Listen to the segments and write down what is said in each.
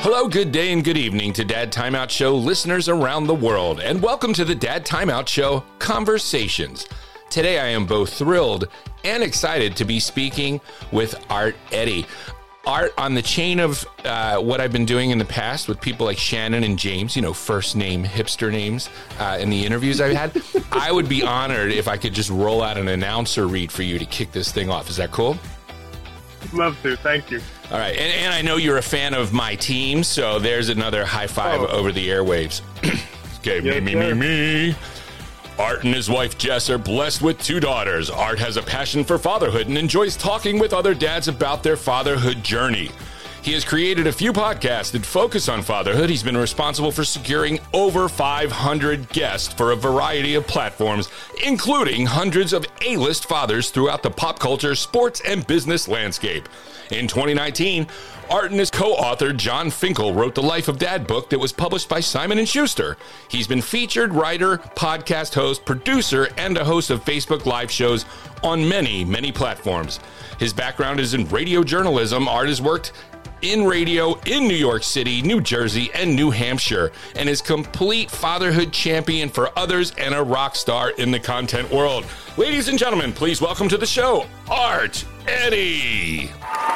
Hello, good day, and good evening to Dad Timeout Show listeners around the world, and welcome to the Dad Timeout Show Conversations. Today, I am both thrilled and excited to be speaking with Art Eddy. Art, on the chain of what I've been doing in the past with people like Shannon and James, you know, first name, hipster names, in the interviews I've had, I would be honored if I could just roll out an announcer read for you to kick this thing off. Is that cool? Love to. Thank you. All right. And I know you're a fan of my team, so there's another high five over the airwaves. Okay, yes, me. Art and his wife Jess are blessed with 2 daughters. Art has a passion for fatherhood and enjoys talking with other dads about their fatherhood journey. He has created a few podcasts that focus on fatherhood. He's been responsible for securing over 500 guests for a variety of platforms, including hundreds of A-list fathers throughout the pop culture, sports, and business landscape. In 2019, Art and his co-author John Finkel wrote the Life of Dad book that was published by Simon & Schuster. He's been featured writer, podcast host, producer, and a host of Facebook Live shows on many platforms. His background is in radio journalism. Art has worked in radio in New York City, New Jersey, and New Hampshire, and is complete fatherhood champion for others and a rock star in the content world. Ladies and gentlemen, please welcome to the show, Art Eddy.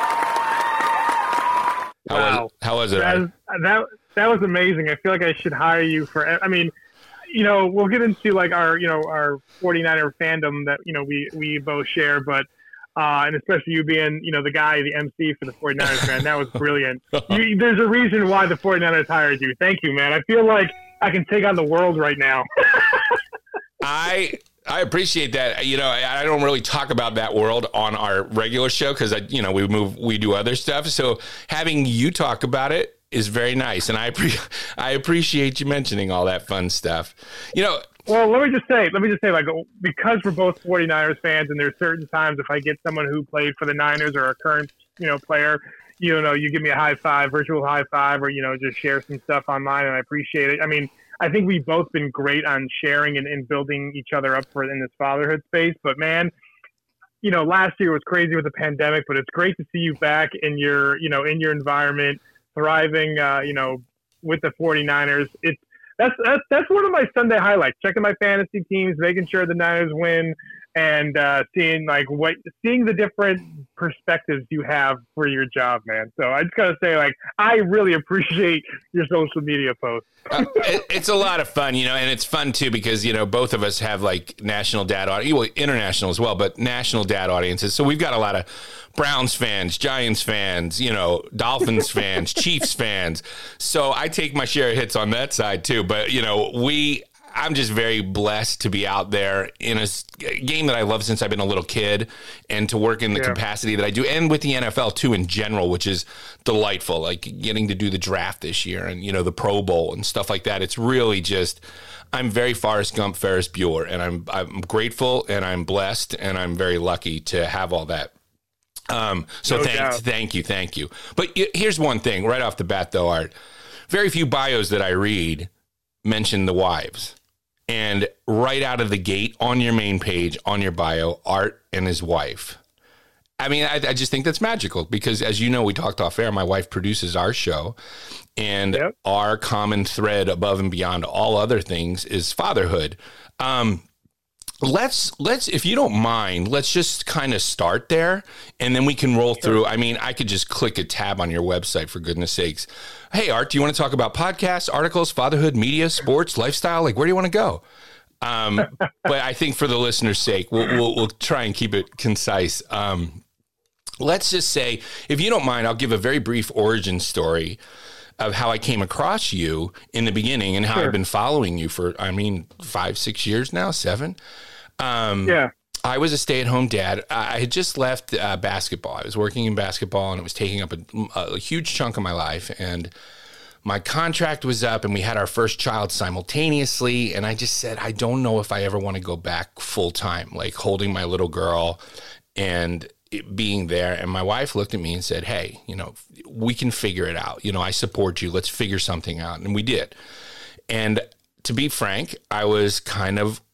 Wow. How was it? That was amazing. I feel like I should hire you for, I mean, you know, we'll get into like our 49er fandom that, you know, we both share, but and especially you being, you know, the guy, the MC for the 49ers, man, that was brilliant. There's a reason why the 49ers hired you. Thank you, man. I feel like I can take on the world right now. I appreciate that. You know, I don't really talk about that world on our regular show because, we do other stuff. So having you talk about it is very nice. And I appreciate you mentioning all that fun stuff. You know, well, let me just say, like, because we're both 49ers fans, and there's certain times if I get someone who played for the Niners or a current, player, you give me a high five, virtual high five, or, just share some stuff online, and I appreciate it. I mean, I think we've both been great on sharing and building each other up in this fatherhood space. But man, last year was crazy with the pandemic, but it's great to see you back in your environment, thriving, with the 49ers. That's one of my Sunday highlights, checking my fantasy teams, making sure the Niners win, and seeing the different perspectives you have for your job, man. So I just gotta say, I really appreciate your social media posts. It's a lot of fun, and it's fun too because both of us have national dad audience, well, international as well, but national dad audiences. So we've got a lot of Browns fans, Giants fans, Dolphins fans, Chiefs fans. So I take my share of hits on that side too. But I'm just very blessed to be out there in a game that I love since I've been a little kid, and to work in the capacity that I do, and with the NFL too in general, which is delightful, like getting to do the draft this year and, the Pro Bowl and stuff like that. It's really just, I'm very Forrest Gump, Ferris Bueller, and I'm grateful, and I'm blessed, and I'm very lucky to have all that. Thank you. But here's one thing right off the bat though, Art. Very few bios that I read mention the wives. And right out of the gate on your main page, on your bio, Art and his wife. I mean, I just think that's magical because, as you know, we talked off air, my wife produces our show, and our common thread above and beyond all other things is fatherhood. Let's, if you don't mind, let's just kind of start there, and then we can roll through. I mean, I could just click a tab on your website, for goodness sakes. Hey, Art, do you want to talk about podcasts, articles, fatherhood, media, sports, lifestyle? Where do you want to go? But I think for the listener's sake, we'll try and keep it concise. Let's just say, if you don't mind, I'll give a very brief origin story of how I came across you in the beginning and how I've been following you for, 5-6 years now, 7. I was a stay-at-home dad. I had just left basketball. I was working in basketball, and it was taking up a huge chunk of my life. And my contract was up, and we had our first child simultaneously. And I just said, I don't know if I ever want to go back full-time, holding my little girl and being there. And my wife looked at me and said, hey, we can figure it out. I support you. Let's figure something out. And we did. And to be frank, I was kind of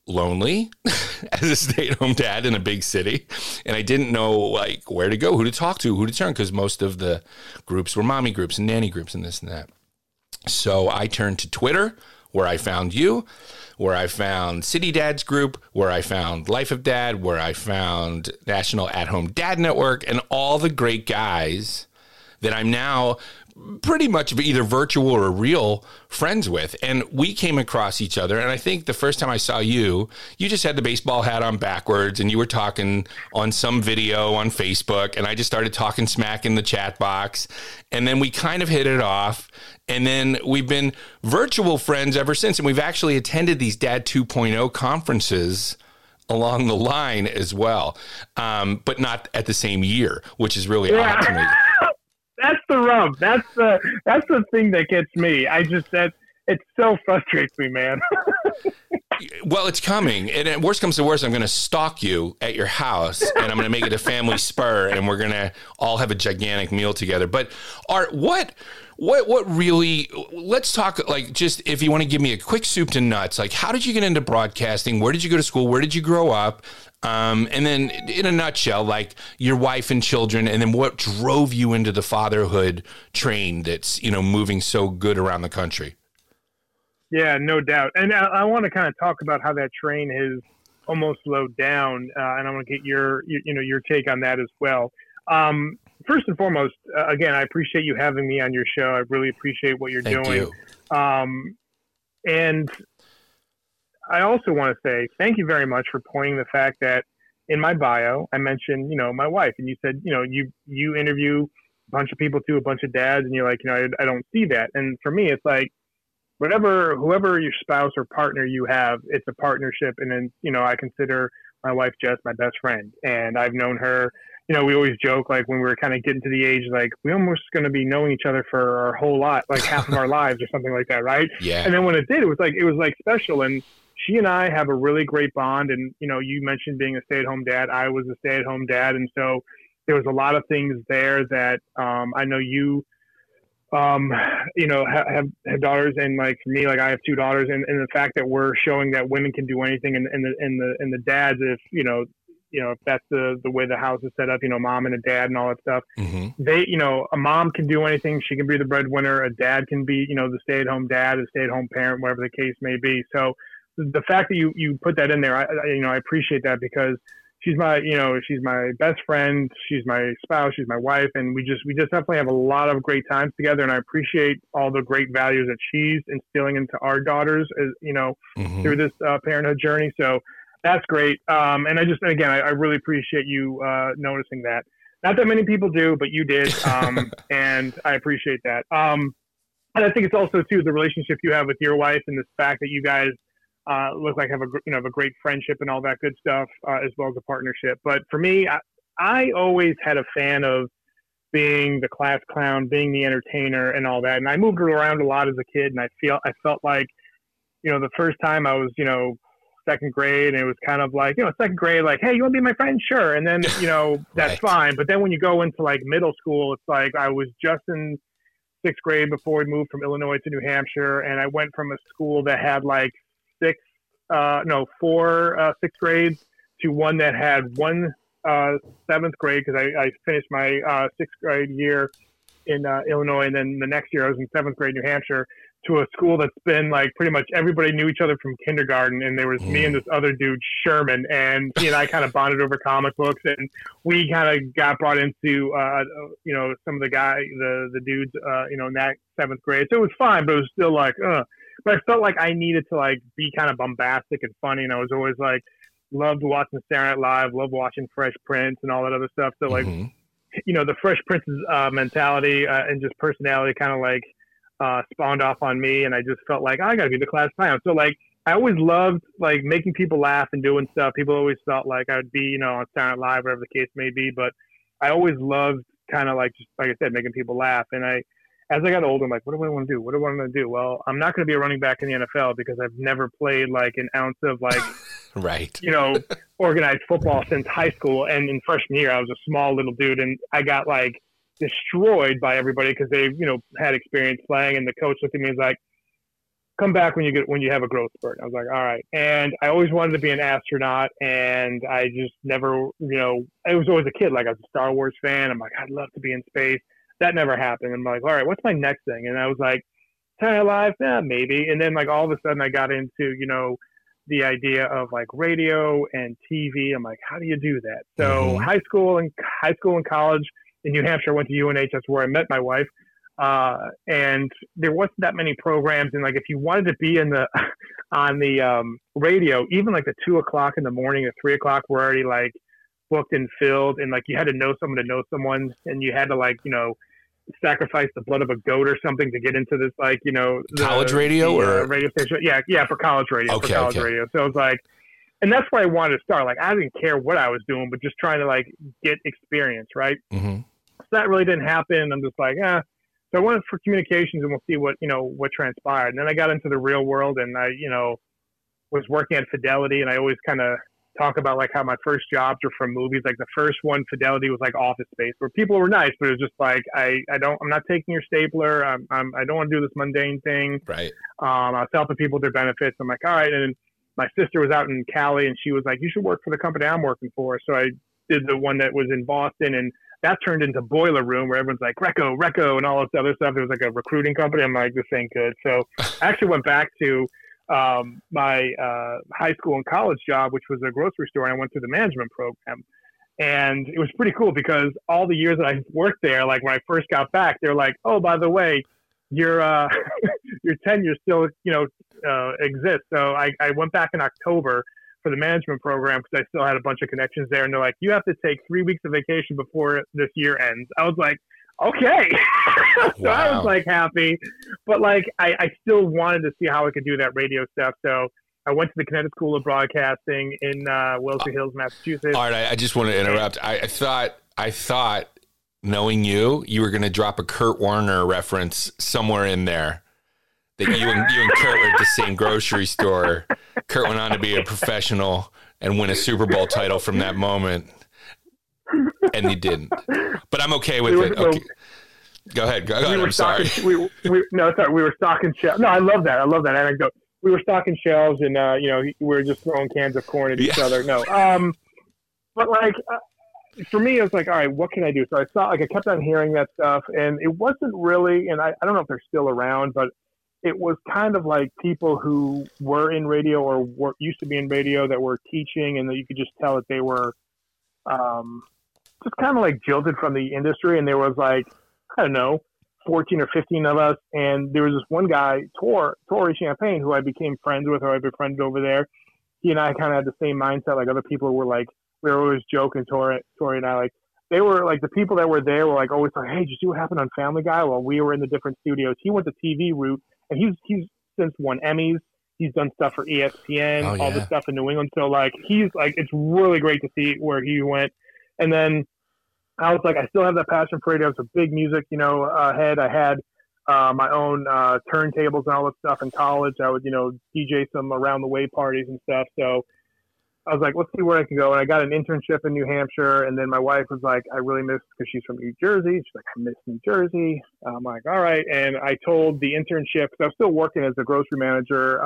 lonely as a stay-at-home dad in a big city, and I didn't know like where to go, who to talk to, who to turn, because most of the groups were mommy groups and nanny groups and this and that. So I turned to Twitter, where I found you, where I found City Dads Group, where I found Life of Dad, where I found National At-Home Dad Network, and all the great guys that I'm now pretty much either virtual or real friends with. And we came across each other. And I think the first time I saw you, you just had the baseball hat on backwards and you were talking on some video on Facebook. And I just started talking smack in the chat box. And then we kind of hit it off. And then we've been virtual friends ever since. And we've actually attended these Dad 2.0 conferences along the line as well. But not at the same year, which is really odd to me. That's the rub. That's the thing that gets me. It so frustrates me, man. Well, it's coming. And worst comes to worst, I'm going to stalk you at your house and I'm going to make it a family spur and we're going to all have a gigantic meal together. But Art, what really, let's talk, like, just if you want to give me a quick soup to nuts, like, how did you get into broadcasting? Where did you go to school? Where did you grow up? And then in a nutshell, like your wife and children, and then what drove you into the fatherhood train that's, moving so good around the country? Yeah, no doubt. And I want to kind of talk about how that train has almost slowed down. And I want to get your take on that as well. First and foremost, again, I appreciate you having me on your show. I really appreciate what you're doing. And I also want to say thank you very much for pointing the fact that in my bio, I mentioned, my wife, and you said, you interview a bunch of people too, a bunch of dads, and you're like, I don't see that. And for me, it's like, whoever your spouse or partner you have, it's a partnership. And then, I consider my wife, Jess, my best friend. And I've known her, we always joke, like when we were kind of getting to the age, like we almost going to be knowing each other for our whole lot, like half of our lives or something like that. Right. Yeah. And then when it did, it was like special. And she and I have a really great bond. And, you mentioned being a stay-at-home dad. I was a stay-at-home dad. And so there was a lot of things there that I know you, have daughters, and like for me, like I have two daughters, and the fact that we're showing that women can do anything, and the dads, if if that's the way the house is set up, mom and a dad and all that stuff, they, a mom can do anything. She can be the breadwinner. A dad can be, the stay-at-home dad, a stay-at-home parent, whatever the case may be. So the fact that you put that in there, I appreciate that, because she's my best friend. She's my spouse. She's my wife. And we just definitely have a lot of great times together. And I appreciate all the great values that she's instilling into our daughters, as, through this parenthood journey. So that's great. And I really appreciate you noticing that. Not that many people do, but you did. And I appreciate that. And I think it's also too, the relationship you have with your wife, and the fact that you guys look like have a great friendship and all that good stuff, as well as a partnership. But for me, I always had a fan of being the class clown, being the entertainer and all that. And I moved around a lot as a kid, and I felt like, the first time I was, second grade, and it was kind of like, second grade, like, hey, you want to be my friend? Sure. And then, that's fine. But then when you go into like middle school, it's like I was just in sixth grade before we moved from Illinois to New Hampshire. And I went from a school that had like four sixth grades to one that had one seventh grade, because I finished my sixth grade year in Illinois, and then the next year I was in seventh grade New Hampshire, to a school that's been like pretty much everybody knew each other from kindergarten, and there was me and this other dude, Sherman, and he and I kind of bonded over comic books, and we kind of got brought into some of the dudes in that seventh grade. So it was fine, but it was still like but I felt like I needed to like be kind of bombastic and funny, and I was always like loved watching Saturday Night Live, loved watching Fresh Prince and all that other stuff. So like the Fresh Prince's mentality and just personality kind of like spawned off on me, and I just felt like I gotta be the class clown. So like I always loved like making people laugh and doing stuff. People always felt like I would be on Saturday Night Live, whatever the case may be, but I always loved kind of like, just like I said, making people laugh. And as I got older, I'm like, what do I want to do? What do I want to do? Well, I'm not going to be a running back in the NFL, because I've never played like an ounce of like right, organized football since high school. And in freshman year, I was a small little dude, and I got like destroyed by everybody because they, had experience playing. And the coach looked at me and was like, come back when you have a growth spurt. I was like, all right. And I always wanted to be an astronaut, and I just never, I was always a kid. Like, I was a Star Wars fan. I'm like, I'd love to be in space. That never happened. I'm like, all right, what's my next thing? And I was like, Saturday Night Live, yeah, maybe. And then like all of a sudden I got into, the idea of like radio and TV. I'm like, how do you do that? So high school and college in New Hampshire, I went to UNH. That's where I met my wife. And there wasn't that many programs. And like, if you wanted to be on the radio, even like the 2 o'clock in the morning or 3 o'clock were already like booked and filled. And like, you had to know someone to know someone, and you had to like, sacrifice the blood of a goat or something to get into this, like, college radio or radio station. Yeah. For college radio, radio. So it was like, and that's where I wanted to start. Like, I didn't care what I was doing, but just trying to like get experience. Right. Mm-hmm. So that really didn't happen. I'm just like, So I went for communications, and we'll see what transpired. And then I got into the real world, and I, was working at Fidelity, and I always kind of talk about like how my first jobs were from movies. Like the first one, Fidelity, was like Office Space, where people were nice, but it was just like, I'm not taking your stapler. I don't want to do this mundane thing. Right. I was helping people with their benefits. I'm like, all right. And my sister was out in Cali, and she was like, you should work for the company I'm working for. So I did the one that was in Boston, and that turned into Boiler Room, where everyone's like Recco and all this other stuff. It was like a recruiting company. I'm like, this ain't good. So I actually went back to my high school and college job, which was a grocery store, and I went through the management program. And it was pretty cool because all the years that I worked there, like when I first got back, they're like, oh, by the way, your tenure still exists. So I went back in October for the management program because I still had a bunch of connections there, and they're like, you have to take 3 weeks of vacation before this year ends. I was like, okay. So wow. I was like happy, but like I still wanted to see how I could do that radio stuff. So I went to the Connecticut School of Broadcasting in Wellesley Hills, Massachusetts. All right, I just want to interrupt. I thought, knowing you were going to drop a Kurt Warner reference somewhere in there. That you and Kurt were at the same grocery store. Kurt went on to be a professional and win a Super Bowl title from that moment. And he didn't. But I'm okay with it. Okay. Go ahead. I'm sorry. We were stocking shelves. No, I love that anecdote. We were stocking shelves, and we were just throwing cans of corn at each other. No, but like for me, it was like, all right, what can I do? So I kept on hearing that stuff, and it wasn't really. And I don't know if they're still around, but it was kind of like people who were in radio or used to be in radio that were teaching, and that you could just tell that they were just kind of like jilted from the industry. And there was like, I don't know, 14 or 15 of us. And there was this one guy, Torrey Champagne, who I became friends with, or I befriended over there. He and I kind of had the same mindset. Like other people were like, we were always joking, Torrey and I, like, they were like, the people that were there were like always like, hey, did you see what happened on Family Guy? Well, we were in the different studios. He went the TV route, and he's since won Emmys. He's done stuff for ESPN, all this stuff in New England. So like, he's like, it's really great to see where he went. And then I was like, I still have that passion for radio. I was a big music, head. I had my own turntables and all that stuff in college. I would, DJ some around the way parties and stuff. So I was like, let's see where I can go. And I got an internship in New Hampshire. And then my wife was like, I really miss, because she's from New Jersey. She's like, I miss New Jersey. I'm like, all right. And I told the internship, because I was still working as a grocery manager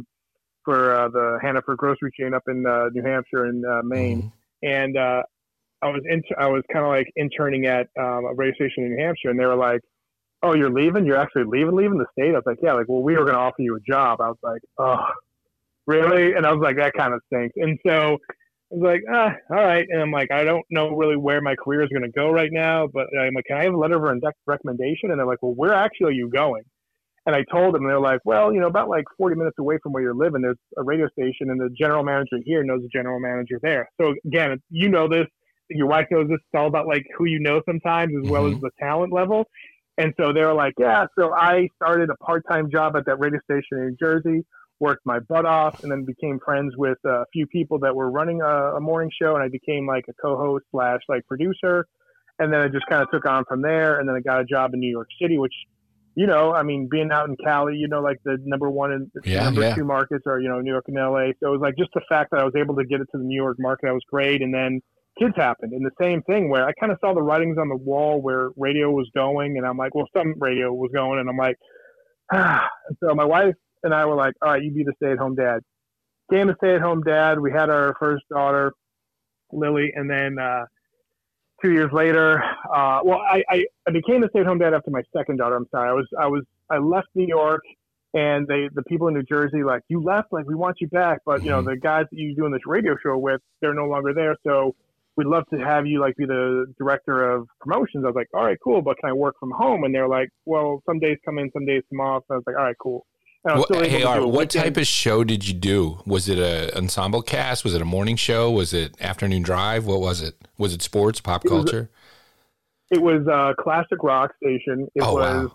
for the Hannaford grocery chain up in New Hampshire and Maine. And I was kind of like interning at a radio station in New Hampshire, and they were like, oh, you're leaving? You're actually leaving the state? I was like, yeah. Like, well, we were going to offer you a job. I was like, oh, really? And I was like, that kind of stinks. And so I was like, all right. And I'm like, I don't know really where my career is going to go right now, but I'm like, can I have a letter of recommendation? And they're like, well, where actually are you going? And I told them, and they're like, well, about like 40 minutes away from where you're living, there's a radio station, and the general manager here knows the general manager there. So again, you know this, your wife knows this. It's all about like who you know sometimes, as well as the talent level. And so they were like, yeah. So I started a part-time job at that radio station in New Jersey, worked my butt off, and then became friends with a few people that were running a morning show. And I became like a co-host / like producer. And then I just kind of took on from there. And then I got a job in New York City, which, I mean, being out in Cali, like the number one and number two markets are, New York and LA. So it was like just the fact that I was able to get it to the New York market, that was great. And then kids happened, and the same thing where I kind of saw the writings on the wall where radio was going, and I'm like, well, some radio was going, and I'm like, So my wife and I were like, all right, you be the stay-at-home dad. Became a stay-at-home dad. We had our first daughter, Lily, and then 2 years later, I became a stay-at-home dad after my second daughter. I'm sorry. I left New York, and the people in New Jersey, like, you left, like, we want you back, but you know, the guys that you're doing this radio show with, they're no longer there, so we'd love to have you like be the director of promotions. I was like, all right, cool, but can I work from home? And they're like, well, some days come in, some days come off. So I was like, all right, cool. Hey, Art, what type of show did you do? Was it an ensemble cast? Was it a morning show? Was it afternoon drive? What was it? Was it sports, pop culture? It was a classic rock station. It was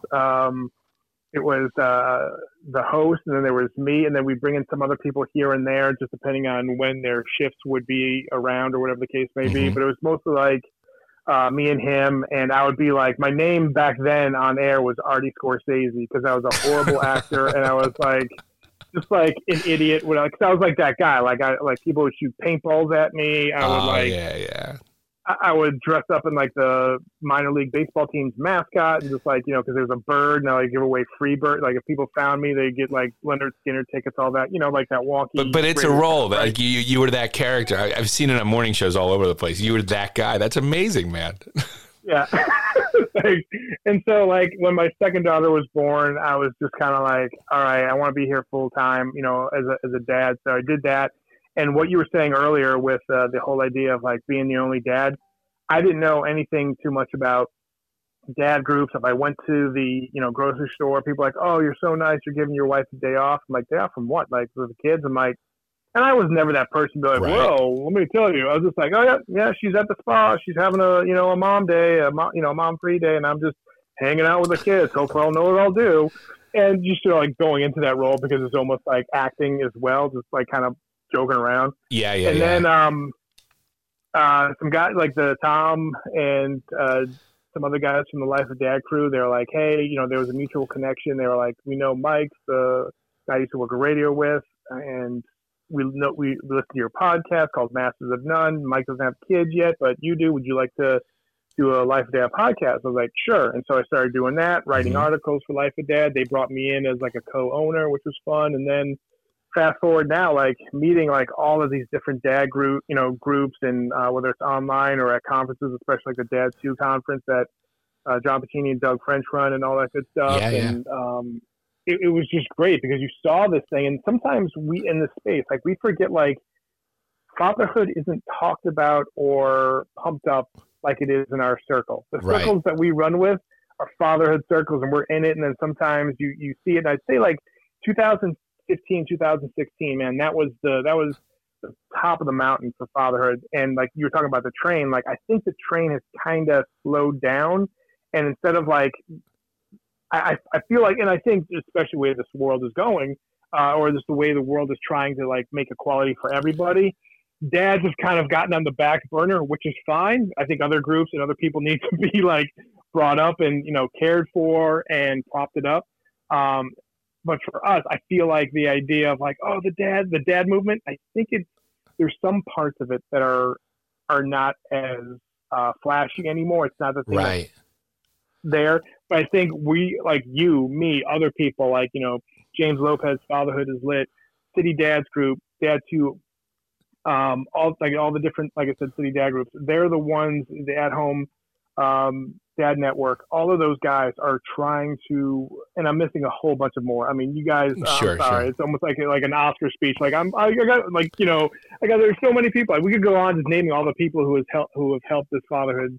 the host, and then there was me, and then we bring in some other people here and there, just depending on when their shifts would be around or whatever the case may be. But it was mostly like me and him, and I would be like, my name back then on air was Artie Scorsese because I was a horrible actor, and I was like, just like an idiot. Cause I was like that guy. Like people would shoot paintballs at me. I would dress up in like the minor league baseball team's mascot and just like, you know, because there's a bird and I like give away free bird. Like if people found me, they get like Leonard Skinner tickets, all that, you know, like that walkie. But it's a role. Right? Like you were that character. I've seen it on morning shows all over the place. You were that guy. That's amazing, man. Yeah. And so like when my second daughter was born, I was just kind of like, all right, I want to be here full time, you know, as a dad. So I did that. And what you were saying earlier with the whole idea of like being the only dad, I didn't know anything too much about dad groups. If I went to the, you know, grocery store, people are like, oh, you're so nice, you're giving your wife a day off. I'm like, day off from what? Like with the kids? I'm like, and I was never that person to be like, right. Whoa, let me tell you. I was just like, oh yeah, she's at the spa, she's having a mom day, a mom free day, and I'm just hanging out with the kids. Hopefully I'll know what I'll do. And just like going into that role because it's almost like acting as well, just like kind of joking around. Yeah. And then some guys like the Tom and some other guys from the Life of Dad crew, they're like, hey, you know, there was a mutual connection. They were like, we know Mike, the guy I used to work at radio with, and we listen to your podcast called Masters of None. Mike doesn't have kids yet, but you do. Would you like to do a Life of Dad podcast? I was like, sure. And so I started doing that, writing articles for Life of Dad. They brought me in as like a co-owner, which was fun. And then fast forward now, like meeting like all of these different dad groups, and whether it's online or at conferences, especially like the Dad 2 conference that John Pacini and Doug French run and all that good stuff. And it was just great because you saw this thing. And sometimes we in this space, like we forget like fatherhood isn't talked about or pumped up like it is in our circle. The circles that we run with are fatherhood circles, and we're in it. And then sometimes you see it. And I'd say like 2015, 2016, man, that was the top of the mountain for fatherhood. And like you were talking about the train, like I think the train has kind of slowed down. And instead of like, I feel like, and I think especially the way this world is going, or just the way the world is trying to like make equality for everybody, dads have kind of gotten on the back burner, which is fine. I think other groups and other people need to be like brought up and, you know, cared for and propped it up. But for us, I feel like the idea of like, oh, the dad movement, I think there's some parts of it that are not as flashy anymore. It's not the thing that's there. But I think we, like you, me, other people, like, you know, James Lopez, Fatherhood is Lit, City Dads Group, Dad 2, all the different, like I said, City Dad groups. They're the ones, the at-home Dad Network. All of those guys are trying to, and I'm missing a whole bunch of more. I mean, you guys, sure. It's almost like an Oscar speech. Like I got like, you know, there's so many people. Like, we could go on just naming all the people who have helped this fatherhood.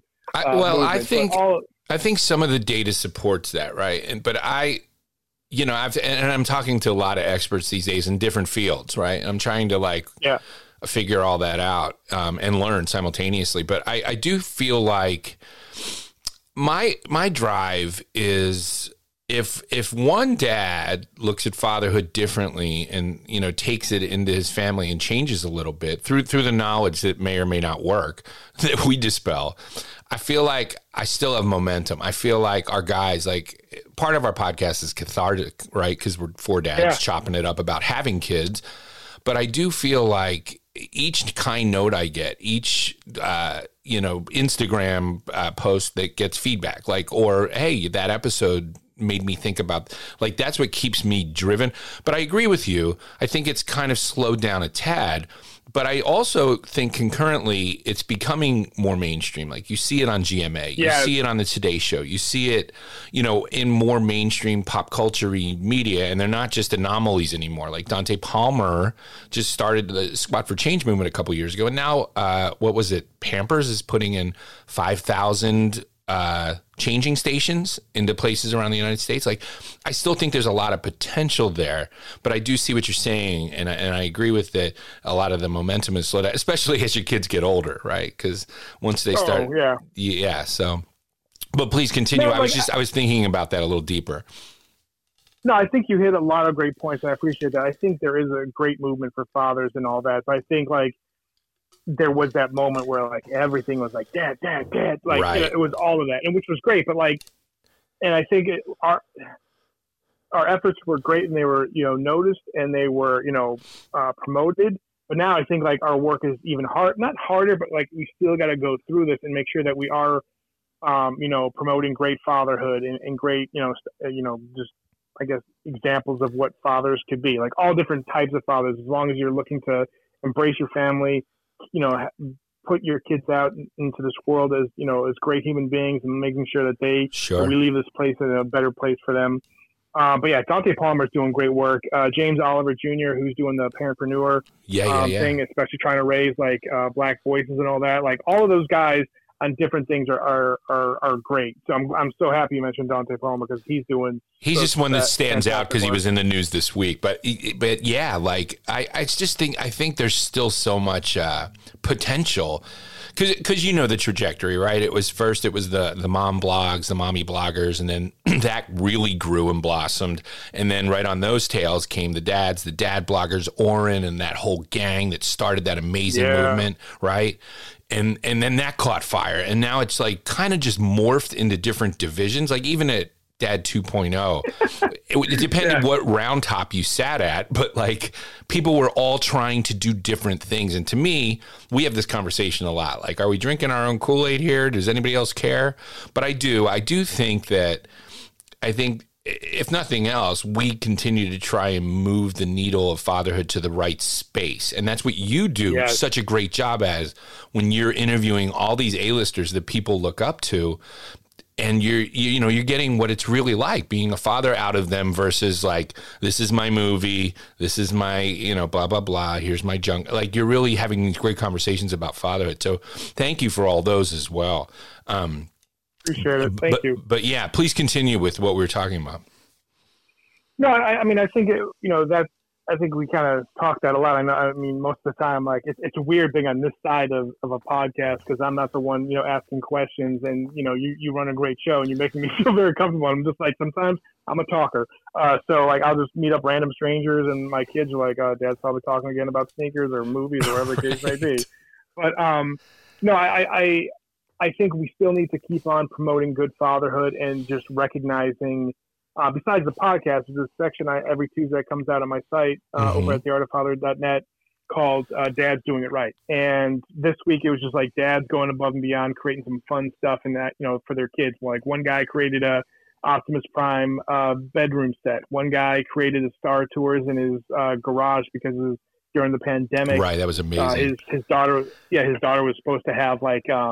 I think some of the data supports that, right? But I'm talking to a lot of experts these days in different fields, right? I'm trying to figure all that out and learn simultaneously. But I do feel like my drive is if one dad looks at fatherhood differently and, you know, takes it into his family and changes a little bit through the knowledge that may or may not work that we dispel, I feel like I still have momentum. I feel like our guys, like part of our podcast is cathartic, right? Because we're 4 dads chopping it up about having kids. But I do feel like each kind note I get, each, Instagram post that gets feedback, like, or, hey, that episode, made me think about, like, that's what keeps me driven. But I agree with you. I think it's kind of slowed down a tad. But I also think concurrently it's becoming more mainstream. Like you see it on GMA, you see it on the Today Show, you see it, in more mainstream pop culture-y media, and they're not just anomalies anymore. Like Dante Palmer just started the Squat for Change movement a couple years ago, and now what was it? Pampers is putting in 5,000 changing stations into places around the United States. Like, I still think there's a lot of potential there, but I do see what you're saying, and I agree with that. A lot of the momentum is slowed down, especially as your kids get older, right? Because once they start, So, but please continue. No, I was thinking about that a little deeper. No, I think you hit a lot of great points. And I appreciate that. I think there is a great movement for fathers and all that. So I think there was that moment where everything was like dad, like it was all of that, and which was great. But and I think our efforts were great, and they were noticed, and they were promoted. But now I think our work is even not harder, but we still got to go through this and make sure that we are promoting great fatherhood and great just I guess examples of what fathers could be, like all different types of fathers, as long as you're looking to embrace your family, put your kids out into this world as as great human beings, and making sure that we leave this place in a better place for them. But yeah, Dante Palmer is doing great work. James Oliver Jr., who's doing the parentpreneur thing, especially trying to raise black voices and all that. Like all of those guys on different things are great. So I'm so happy you mentioned Dante Palmer, because he's just one that stands out because he was in the news this week. But yeah, I think there's still so much potential, because the trajectory, right? It was the mom blogs, the mommy bloggers, and then that really grew and blossomed. And then right on those tails came the dad bloggers, Oren, and that whole gang that started that amazing movement, right? And then that caught fire, and now it's kind of just morphed into different divisions. Like even at Dad 2.0, it depended what round top you sat at, but people were all trying to do different things. And to me, we have this conversation a lot. Are we drinking our own Kool-Aid here? Does anybody else care? But I do think if nothing else, we continue to try and move the needle of fatherhood to the right space. And that's what you do such a great job as, when you're interviewing all these A-listers that people look up to, and you're getting what it's really like being a father out of them, versus this is my movie, this is my, blah, blah, blah, here's my junk. You're really having these great conversations about fatherhood. So thank you for all those as well. Appreciate it. Thank you. But yeah, please continue with what we were talking about. No, I mean, I think I think we kind of talked that a lot. I mean, most of the time, it's a weird thing on this side of a podcast, because I'm not the one, asking questions, and you run a great show and you're making me feel very comfortable. I'm just sometimes I'm a talker, so I'll just meet up random strangers, and my kids are Dad's probably talking again about sneakers or movies or whatever the case may be. But no, I think we still need to keep on promoting good fatherhood, and just recognizing, besides the podcast, there's a section every Tuesday comes out on my site over at theartoffatherhood.net called Dad's Doing It Right. And this week it was just dads going above and beyond, creating some fun stuff in that, for their kids. One guy created a Optimus Prime bedroom set. One guy created a Star Tours in his garage because during the pandemic. Right, that was amazing. His daughter was supposed to have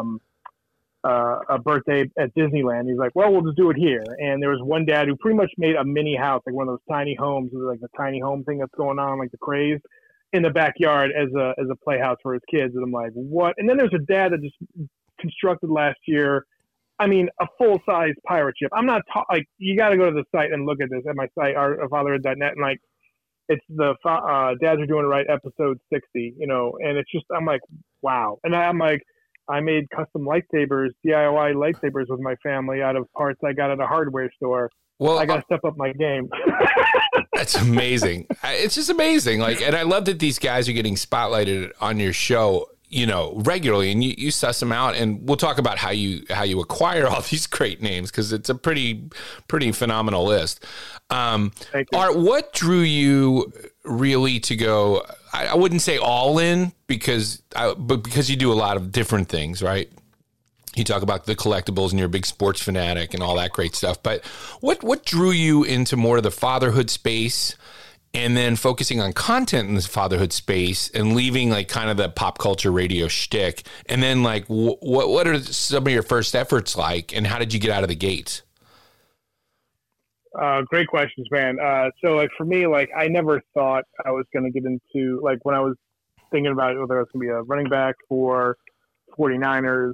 a birthday at Disneyland. He's well, we'll just do it here. And there was one dad who pretty much made a mini house, one of those tiny homes, the tiny home thing that's going on, the craze, in the backyard as a playhouse for his kids. And I'm what? And then there's a dad that just constructed last year, I mean, a full-size pirate ship. I'm not you got to go to the site and look at this at my site, artoffatherhood.net, and it's the Dads Are Doing It Right episode 60, and it's just, I'm wow. And I'm I made custom lightsabers, DIY lightsabers with my family out of parts I got at a hardware store. Well, I got to step up my game. That's amazing. It's just amazing. And I love that these guys are getting spotlighted on your show, regularly, and you suss them out, and we'll talk about how you acquire all these great names, because it's a pretty phenomenal list. Thank you. Art, what drew you really to go? I wouldn't say all in, because you do a lot of different things, right? You talk about the collectibles and you're a big sports fanatic and all that great stuff. But what drew you into more of the fatherhood space and then focusing on content in this fatherhood space and leaving like kind of the pop culture radio shtick? And then like, what are some of your first efforts like, and how did you get out of the gates? Great questions, man. So like for me, like I never thought I was going to get into, like when I was thinking about whether I was going to be a running back for 49ers,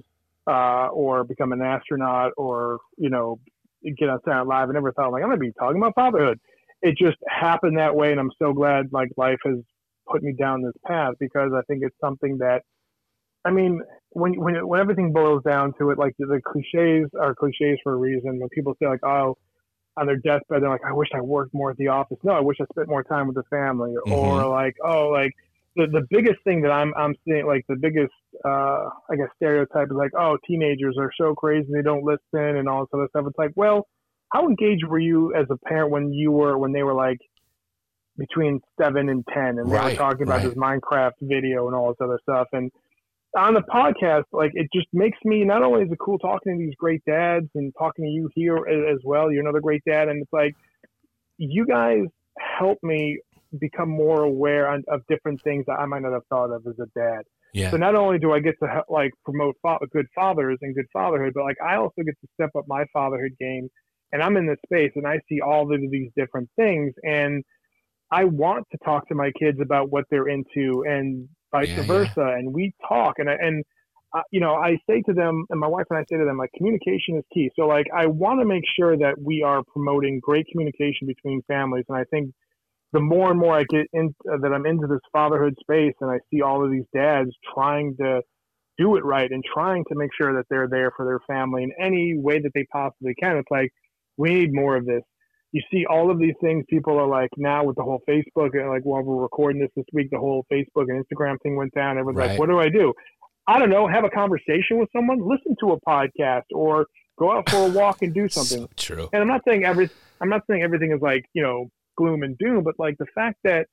or become an astronaut, or, you know, get on Saturday Night Live. I never thought, like, I'm going to be talking about fatherhood. It just happened that way, and I'm so glad, like, life has put me down this path, because I think it's something that, I mean, when everything boils down to it, like, the cliches are cliches for a reason. When people say, like, oh, on their deathbed, they're like, I wish I worked more at the office. No, I wish I spent more time with the family. Mm-hmm. Or, like, oh, like, the biggest thing that I'm seeing, like the biggest, I guess, stereotype is like, oh, teenagers are so crazy, they don't listen and all this other stuff. It's like, well, how engaged were you as a parent when they were like between 7 and 10 and they were talking about this Minecraft video and all this other stuff? And on the podcast, like, it just makes me, not only is it cool talking to these great dads and talking to you here as well, you're another great dad. And it's like, you guys help me become more aware of different things that I might not have thought of as a dad. Yeah. So not only do I get to like promote good fathers and good fatherhood, but like I also get to step up my fatherhood game, and I'm in this space and I see all of these different things, and I want to talk to my kids about what they're into and vice versa. Yeah. And we talk, and you know, I say to them, and my wife and I say to them, like, communication is key. So like, I want to make sure that we are promoting great communication between families. And I think the more and more I get in, that I'm into this fatherhood space, and I see all of these dads trying to do it right and trying to make sure that they're there for their family in any way that they possibly can. It's like, we need more of this. You see all of these things, people are like, now with the whole Facebook, and like, while we're recording this week, the whole Facebook and Instagram thing went down. Everyone's like, what do I do? I don't know, have a conversation with someone, listen to a podcast, or go out for a walk and do something. So true. And I'm not saying everything is like, you know, gloom and doom, but like the fact that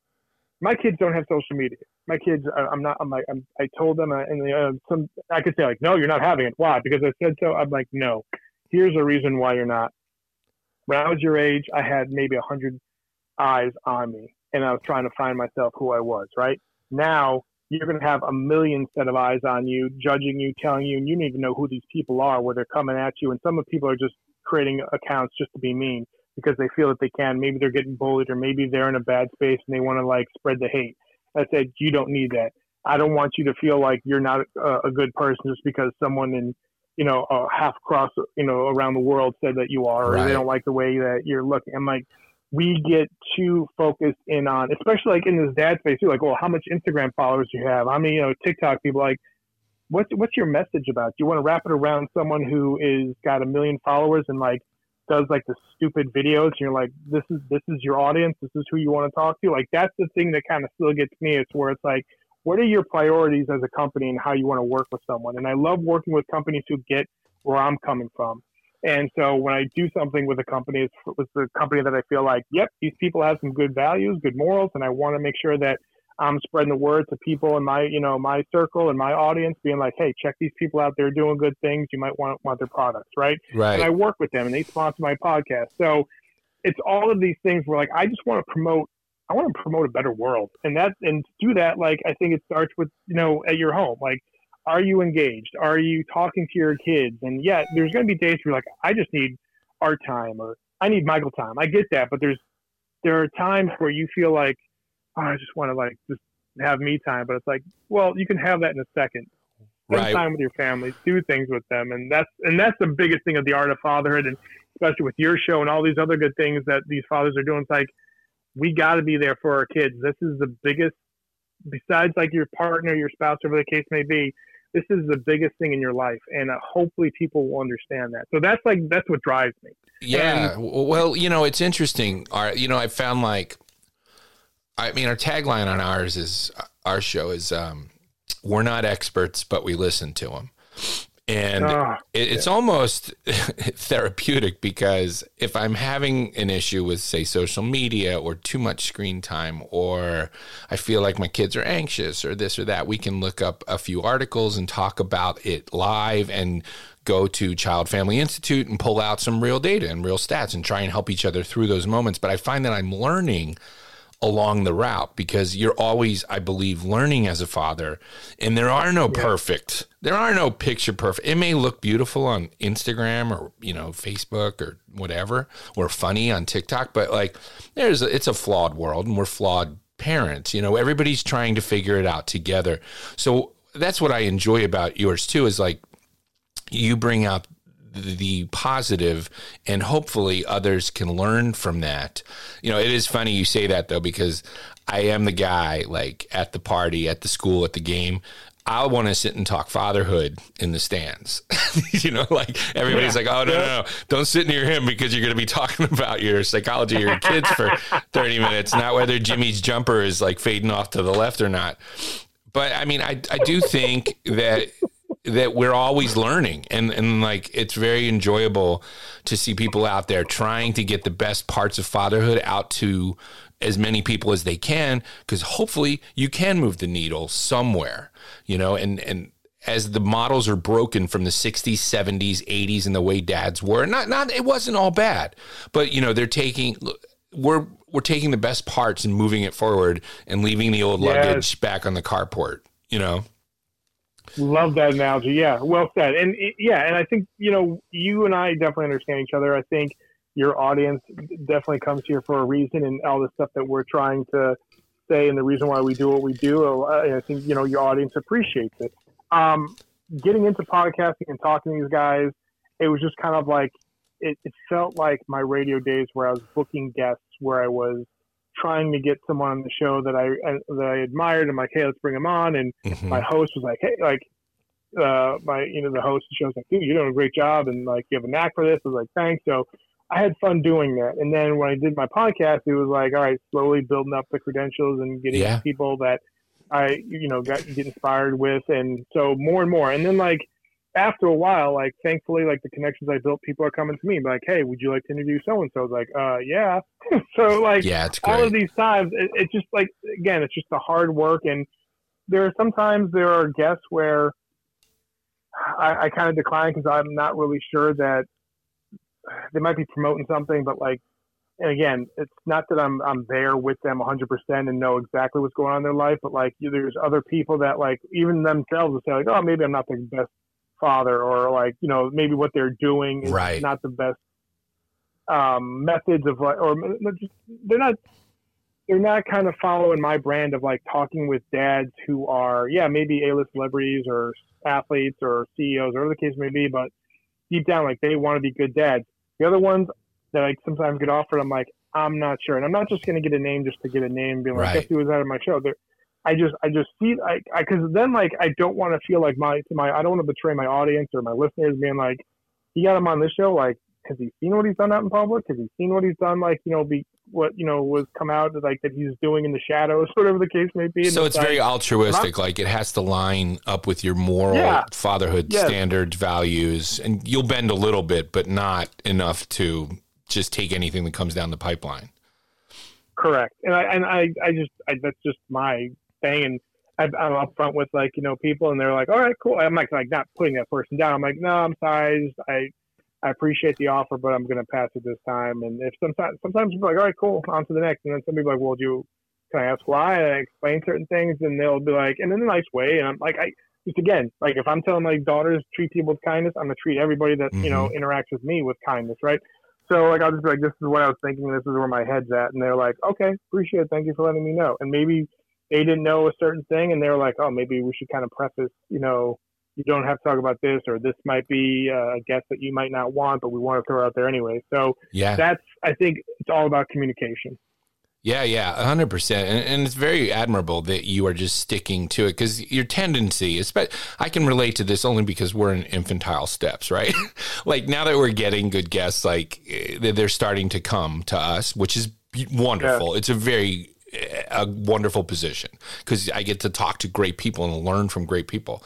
my kids don't have social media. My kids, I told them, and I could say like, no, you're not having it. Why? Because I said so. I'm like, no, here's a reason why you're not. When I was your age, I had maybe 100 eyes on me, and I was trying to find myself who I was. Right now, you're going to have a million set of eyes on you, judging you, telling you, and you don't even know who these people are, where they're coming at you. And some of the people are just creating accounts just to be mean, because they feel that they can. Maybe they're getting bullied, or maybe they're in a bad space and they want to like spread the hate. I said, you don't need that. I don't want you to feel like you're not a good person just because someone in, you know, half across, you know, around the world said that you are, or they don't like the way that you're looking. I'm like, we get too focused in on, especially like in this dad space too, like, well, how much Instagram followers do you have? How many, you know, TikTok people, like, what's your message about? Do you want to wrap it around someone who is got 1 million followers and like does like the stupid videos, and you're like, this is your audience, this is who you want to talk to? Like, that's the thing that kind of still gets me. It's where it's like, what are your priorities as a company and how you want to work with someone? And I love working with companies who get where I'm coming from. And so when I do something with a company, it's with the company that I feel like, yep, these people have some good values, good morals, and I want to make sure that I'm spreading the word to people in my, you know, my circle and my audience, being like, hey, check these people out. They're doing good things. You might want their products, right? And I work with them, and they sponsor my podcast. So it's all of these things where, like, I just want to promote. I want to promote a better world, and to do that, like, I think it starts with, you know, at your home. Like, are you engaged? Are you talking to your kids? And yeah, there's going to be days where you're like, I just need art time, or I need Michael time. I get that, but there are times where you feel like, oh, I just want to like just have me time. But it's like, well, you can have that in a second. Spend time with your family, do things with them, and that's the biggest thing of the art of fatherhood, and especially with your show and all these other good things that these fathers are doing. It's like, we got to be there for our kids. This is the biggest, besides like your partner, your spouse, whatever the case may be. This is the biggest thing in your life, and hopefully people will understand that. So that's what drives me. Yeah. Well, you know, it's interesting. You know, I found like, I mean, our tagline on our show is, we're not experts, but we listen to them. And it's almost therapeutic, because if I'm having an issue with, say, social media or too much screen time, or I feel like my kids are anxious or this or that, we can look up a few articles and talk about it live and go to Child Family Institute and pull out some real data and real stats and try and help each other through those moments. But I find that I'm learning along the route, because you're always, I believe, learning as a father, and there are no picture perfect. It may look beautiful on Instagram or, Facebook or whatever, or funny on TikTok, but like it's a flawed world, and we're flawed parents. Everybody's trying to figure it out together. So that's what I enjoy about yours too, is like you bring out the positive, and hopefully others can learn from that. It is funny you say that, though, because I am the guy, like at the party, at the school, at the game, I want to sit and talk fatherhood in the stands. Like everybody's like, oh, no, don't sit near him, because you're going to be talking about your psychology of your kids for 30 minutes, not whether Jimmy's jumper is like fading off to the left or not. But I mean, I do think that we're always learning, and like it's very enjoyable to see people out there trying to get the best parts of fatherhood out to as many people as they can, because hopefully you can move the needle somewhere, and as the models are broken from the 60s, 70s, 80s, and the way dads were, not it wasn't all bad, but we're taking the best parts and moving it forward and leaving the old luggage back on the carport, Love that analogy. Yeah, well said. And and I think, you and I definitely understand each other. I think your audience definitely comes here for a reason, and all the stuff that we're trying to say and the reason why we do what we do, I think, your audience appreciates it. Getting into podcasting and talking to these guys, it was just kind of like, it felt like my radio days where I was booking guests, where I was trying to get someone on the show that I admired. I'm like, hey, let's bring him on. And my host was like, hey, like, the host of the show was like, dude, you're doing a great job, and like, you have a knack for this. I was like, thanks. So I had fun doing that. And then when I did my podcast, it was like, all right, slowly building up the credentials and getting people that I, get inspired with. And so more and more. And then like, after a while, like, thankfully, like the connections I built, people are coming to me like, hey, would you like to interview so-and-so? I was like, yeah. So like, it's great. all of these times, it's just like, again, it's just the hard work. And there are guests where I kind of decline, because I'm not really sure that they might be promoting something, but like, and again, it's not that I'm there with them 100% and know exactly what's going on in their life, but like, there's other people that like, even themselves will say like, oh, maybe I'm not the best father, or like, maybe what they're doing is not the best methods of like, or they're not kind of following my brand of like talking with dads who are maybe A-list celebrities or athletes or CEOs, or whatever the case may be, but deep down, like, they want to be good dads. The other ones that I sometimes get offered, I'm like, I'm not sure, and I'm not just going to get a name just to get a name, being like, guess who was out of my show. I just see, because then like, I don't want to feel like I don't want to betray my audience or my listeners, being like, he got him on this show, like, has he seen what he's done out in public? Has he seen what he's done, like, was come out, like, that he's doing in the shadows, whatever the case may be. So it's very altruistic, like it has to line up with your moral fatherhood standards, values, and you'll bend a little bit, but not enough to just take anything that comes down the pipeline. Correct. And I that's just my thing. And I'm upfront with, like, people, and they're like, all right, cool. I'm like not putting that person down. I'm like, no, I'm sorry. I appreciate the offer, but I'm going to pass it this time. And if sometimes people are like, all right, cool, on to the next. And then some people are like, well, can I ask why? And I explain certain things, and they'll be like, and in a nice way. And I'm like, like, if I'm telling my daughters treat people with kindness, I'm going to treat everybody that, interacts with me with kindness. Right. So like, I'll just be like, this is what I was thinking. This is where my head's at. And they're like, okay, appreciate it. Thank you for letting me know. And maybe they didn't know a certain thing, and they were like, oh, maybe we should kind of preface, you don't have to talk about this, or this might be a guest that you might not want, but we want to throw out there anyway. So I think it's all about communication. Yeah, 100%. And it's very admirable that you are just sticking to it, because your tendency is, but I can relate to this only because we're in infantile steps, right? Like, now that we're getting good guests, like, they're starting to come to us, which is wonderful. Yeah. It's a wonderful position, because I get to talk to great people and learn from great people.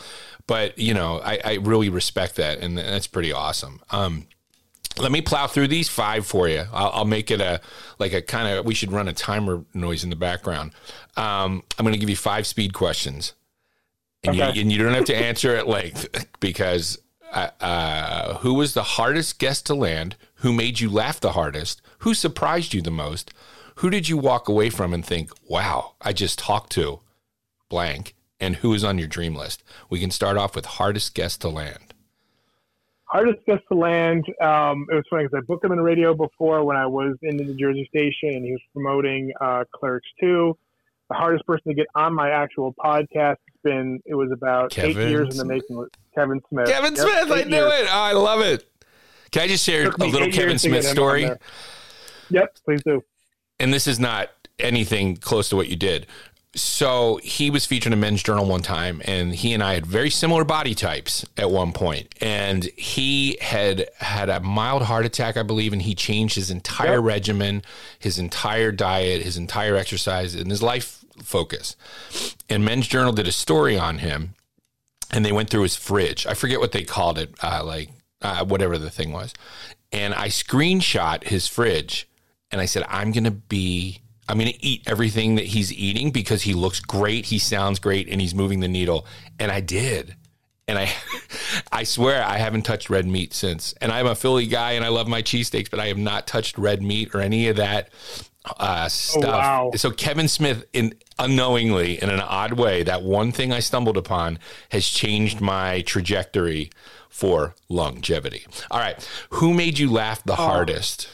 But, you know, I really respect that, and that's pretty awesome. Let me plow through these 5 for you. I'll make it a kind of, we should run a timer noise in the background. I'm going to give you 5 speed questions. And, Okay. you don't have to answer at length because who was the hardest guest to land? Who made you laugh the hardest? Who surprised you the most? Who did you walk away from and think, wow, I just talked to blank? And who is on your dream list? We can start off with hardest guest to land. Hardest guest to land. It was funny because I booked him in the radio before when I was in the New Jersey station, and he was promoting Clerks 2. The hardest person to get on my actual podcast it was about 8 years in the making with Kevin Smith. Kevin Smith, I knew it. Oh, I love it. Can I just share a little Kevin Smith story? Yep, please do. And this is not anything close to what you did. So he was featured in Men's Journal one time, and he and I had very similar body types at one point. And he had a mild heart attack, I believe, and he changed his entire regimen, his entire diet, his entire exercise, and his life focus. And Men's Journal did a story on him, and they went through his fridge. I forget what they called it, whatever the thing was. And I screenshot his fridge, and I said, I'm going to eat everything that he's eating because he looks great, he sounds great, and he's moving the needle. And I did. And I swear I haven't touched red meat since. And I'm a Philly guy, and I love my cheesesteaks, but I have not touched red meat or any of that stuff. Oh, wow. So Kevin Smith, unknowingly, in an odd way, that one thing I stumbled upon has changed my trajectory for longevity. All right. Who made you laugh the hardest?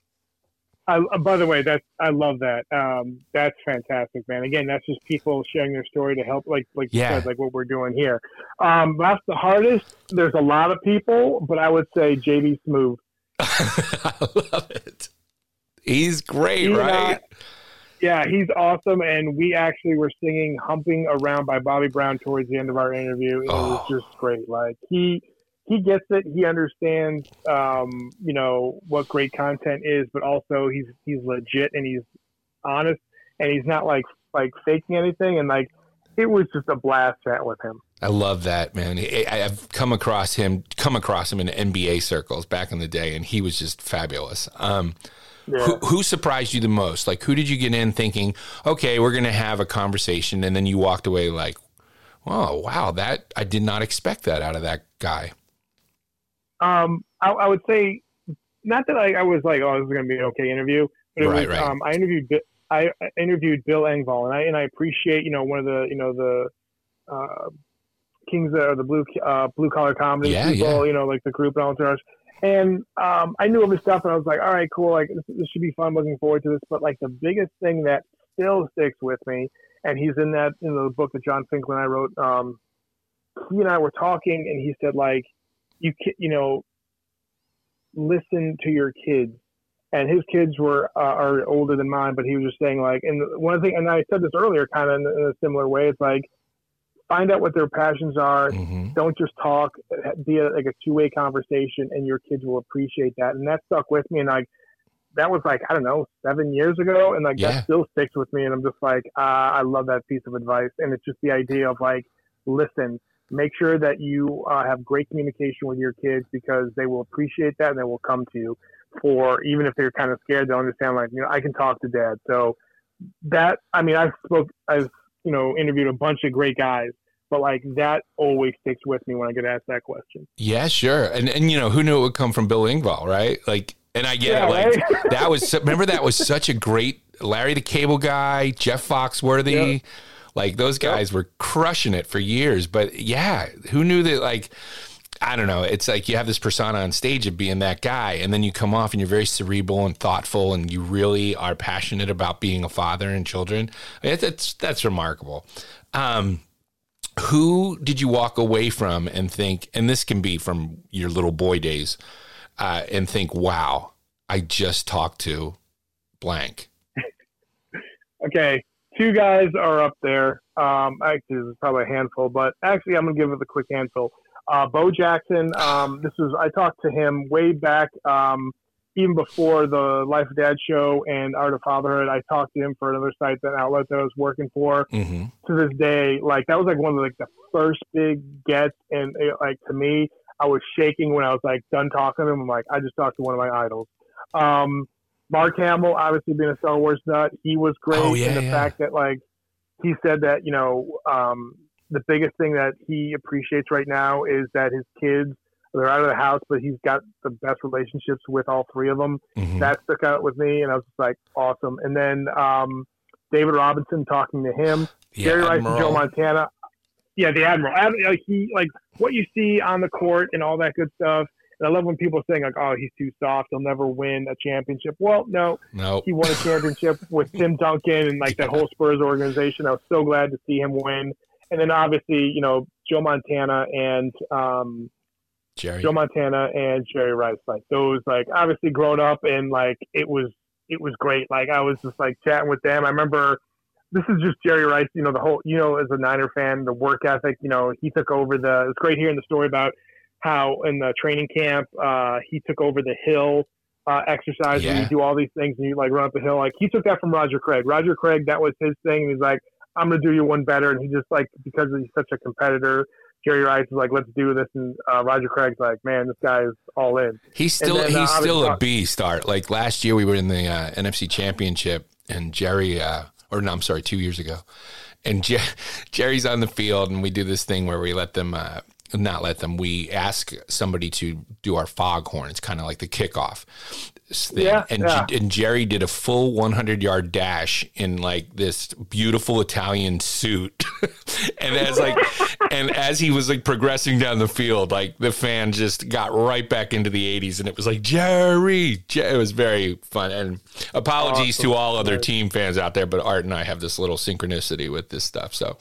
By the way, I love that. That's fantastic, man. Again, that's just people sharing their story to help, like you said, like what we're doing here. That's the hardest. There's a lot of people, but I would say JB Smoove. I love it. He's great, right? Yeah, he's awesome. And we actually were singing "Humping Around" by Bobby Brown towards the end of our interview. It was just great. Like he gets it. He understands, what great content is, but also he's legit and he's honest and he's not like faking anything. And like, it was just a blast chat with him. I love that, man. I've come across him in NBA circles back in the day, and he was just fabulous. Who surprised you the most? Like, who did you get in thinking, okay, we're going to have a conversation, and then you walked away like, oh, wow, I did not expect that out of that guy. I would say, not that I was like, oh, this is going to be an okay interview, but I interviewed Bill Engvall, and I appreciate, one of the kings of the blue collar comedy people, like the group and all that. And I knew of his stuff, and I was like, all right, cool, like this should be fun. Looking forward to this. But like the biggest thing that still sticks with me, and he's in the book that John Finkel and I wrote. He and I were talking, and he said like, listen to your kids. And his kids are older than mine, but he was just saying like, and one thing, and I said this earlier, kind of in a similar way. It's like, find out what their passions are. Mm-hmm. Don't just talk. Be like a two-way conversation, and your kids will appreciate that. And that stuck with me. And like, that was like, I don't know, 7 years ago, and like that still sticks with me. And I'm just like, I love that piece of advice. And it's just the idea of like, listen. Make sure that you have great communication with your kids, because they will appreciate that and they will come to you. For even if they're kind of scared, they'll understand like, I can talk to dad. So that, I've interviewed a bunch of great guys, but like that always sticks with me when I get asked that question. Yeah, sure. And who knew it would come from Bill Engvall, right? Like, and I get it. Like right? that was such a great Larry the Cable Guy, Jeff Foxworthy. Yep. Like those guys were crushing it for years, but yeah, who knew that? Like, I don't know. It's like you have this persona on stage of being that guy, and then you come off and you're very cerebral and thoughtful, and you really are passionate about being a father and children. That's remarkable. Who did you walk away from and think, and this can be from your little boy days, and think, wow, I just talked to blank. Okay. 2 guys are up there. Actually, there's probably a handful, but actually, I'm going to give it a quick handful. Bo Jackson. I talked to him way back even before the Life of Dad show and Art of Fatherhood, I talked to him for another site, that outlet that I was working for. Mm-hmm. To this day, like that was like one of the first big gets, and like to me, I was shaking when I was like done talking to him. I'm like, I just talked to one of my idols. Mark Hamill, obviously being a Star Wars nut, he was great in the fact that like he said that the biggest thing that he appreciates right now is that his kids, they're out of the house, but he's got the best relationships with all three of them. Mm-hmm. That stuck out with me, and I was just like, awesome. And then David Robinson, talking to him, Jerry Rice and Joe Montana. Yeah, the Admiral. He like what you see on the court and all that good stuff. And I love when people are saying like, "Oh, he's too soft. He'll never win a championship." Well, no, he won a championship with Tim Duncan and like that whole Spurs organization. I was so glad to see him win. And then obviously, Joe Montana and Jerry Rice, like those, like obviously grown up, and like it was great. Like I was just like chatting with them. I remember, this is just Jerry Rice, the whole, as a Niner fan, the work ethic, he took over it's great hearing the story about how in the training camp, he took over the hill exercise, and you do all these things and you like run up the hill. Like he took that from Roger Craig. Roger Craig, that was his thing. And he's like, I'm going to do you one better. And he just like, because he's such a competitor, Jerry Rice is like, let's do this. And Roger Craig's like, man, this guy is all in. He's still a beast, Art. Like last year we were in the NFC Championship, and Jerry, 2 years ago. And Jerry's on the field, and we do this thing where we we ask somebody to do our foghorn. It's kind of like the kickoff thing. And Jerry did a full 100-yard dash in like this beautiful Italian suit. and as he was like progressing down the field, like the fan just got right back into the 80s, and it was like, Jerry. It was very fun. And apologies to all other team fans out there, but Art and I have this little synchronicity with this stuff. So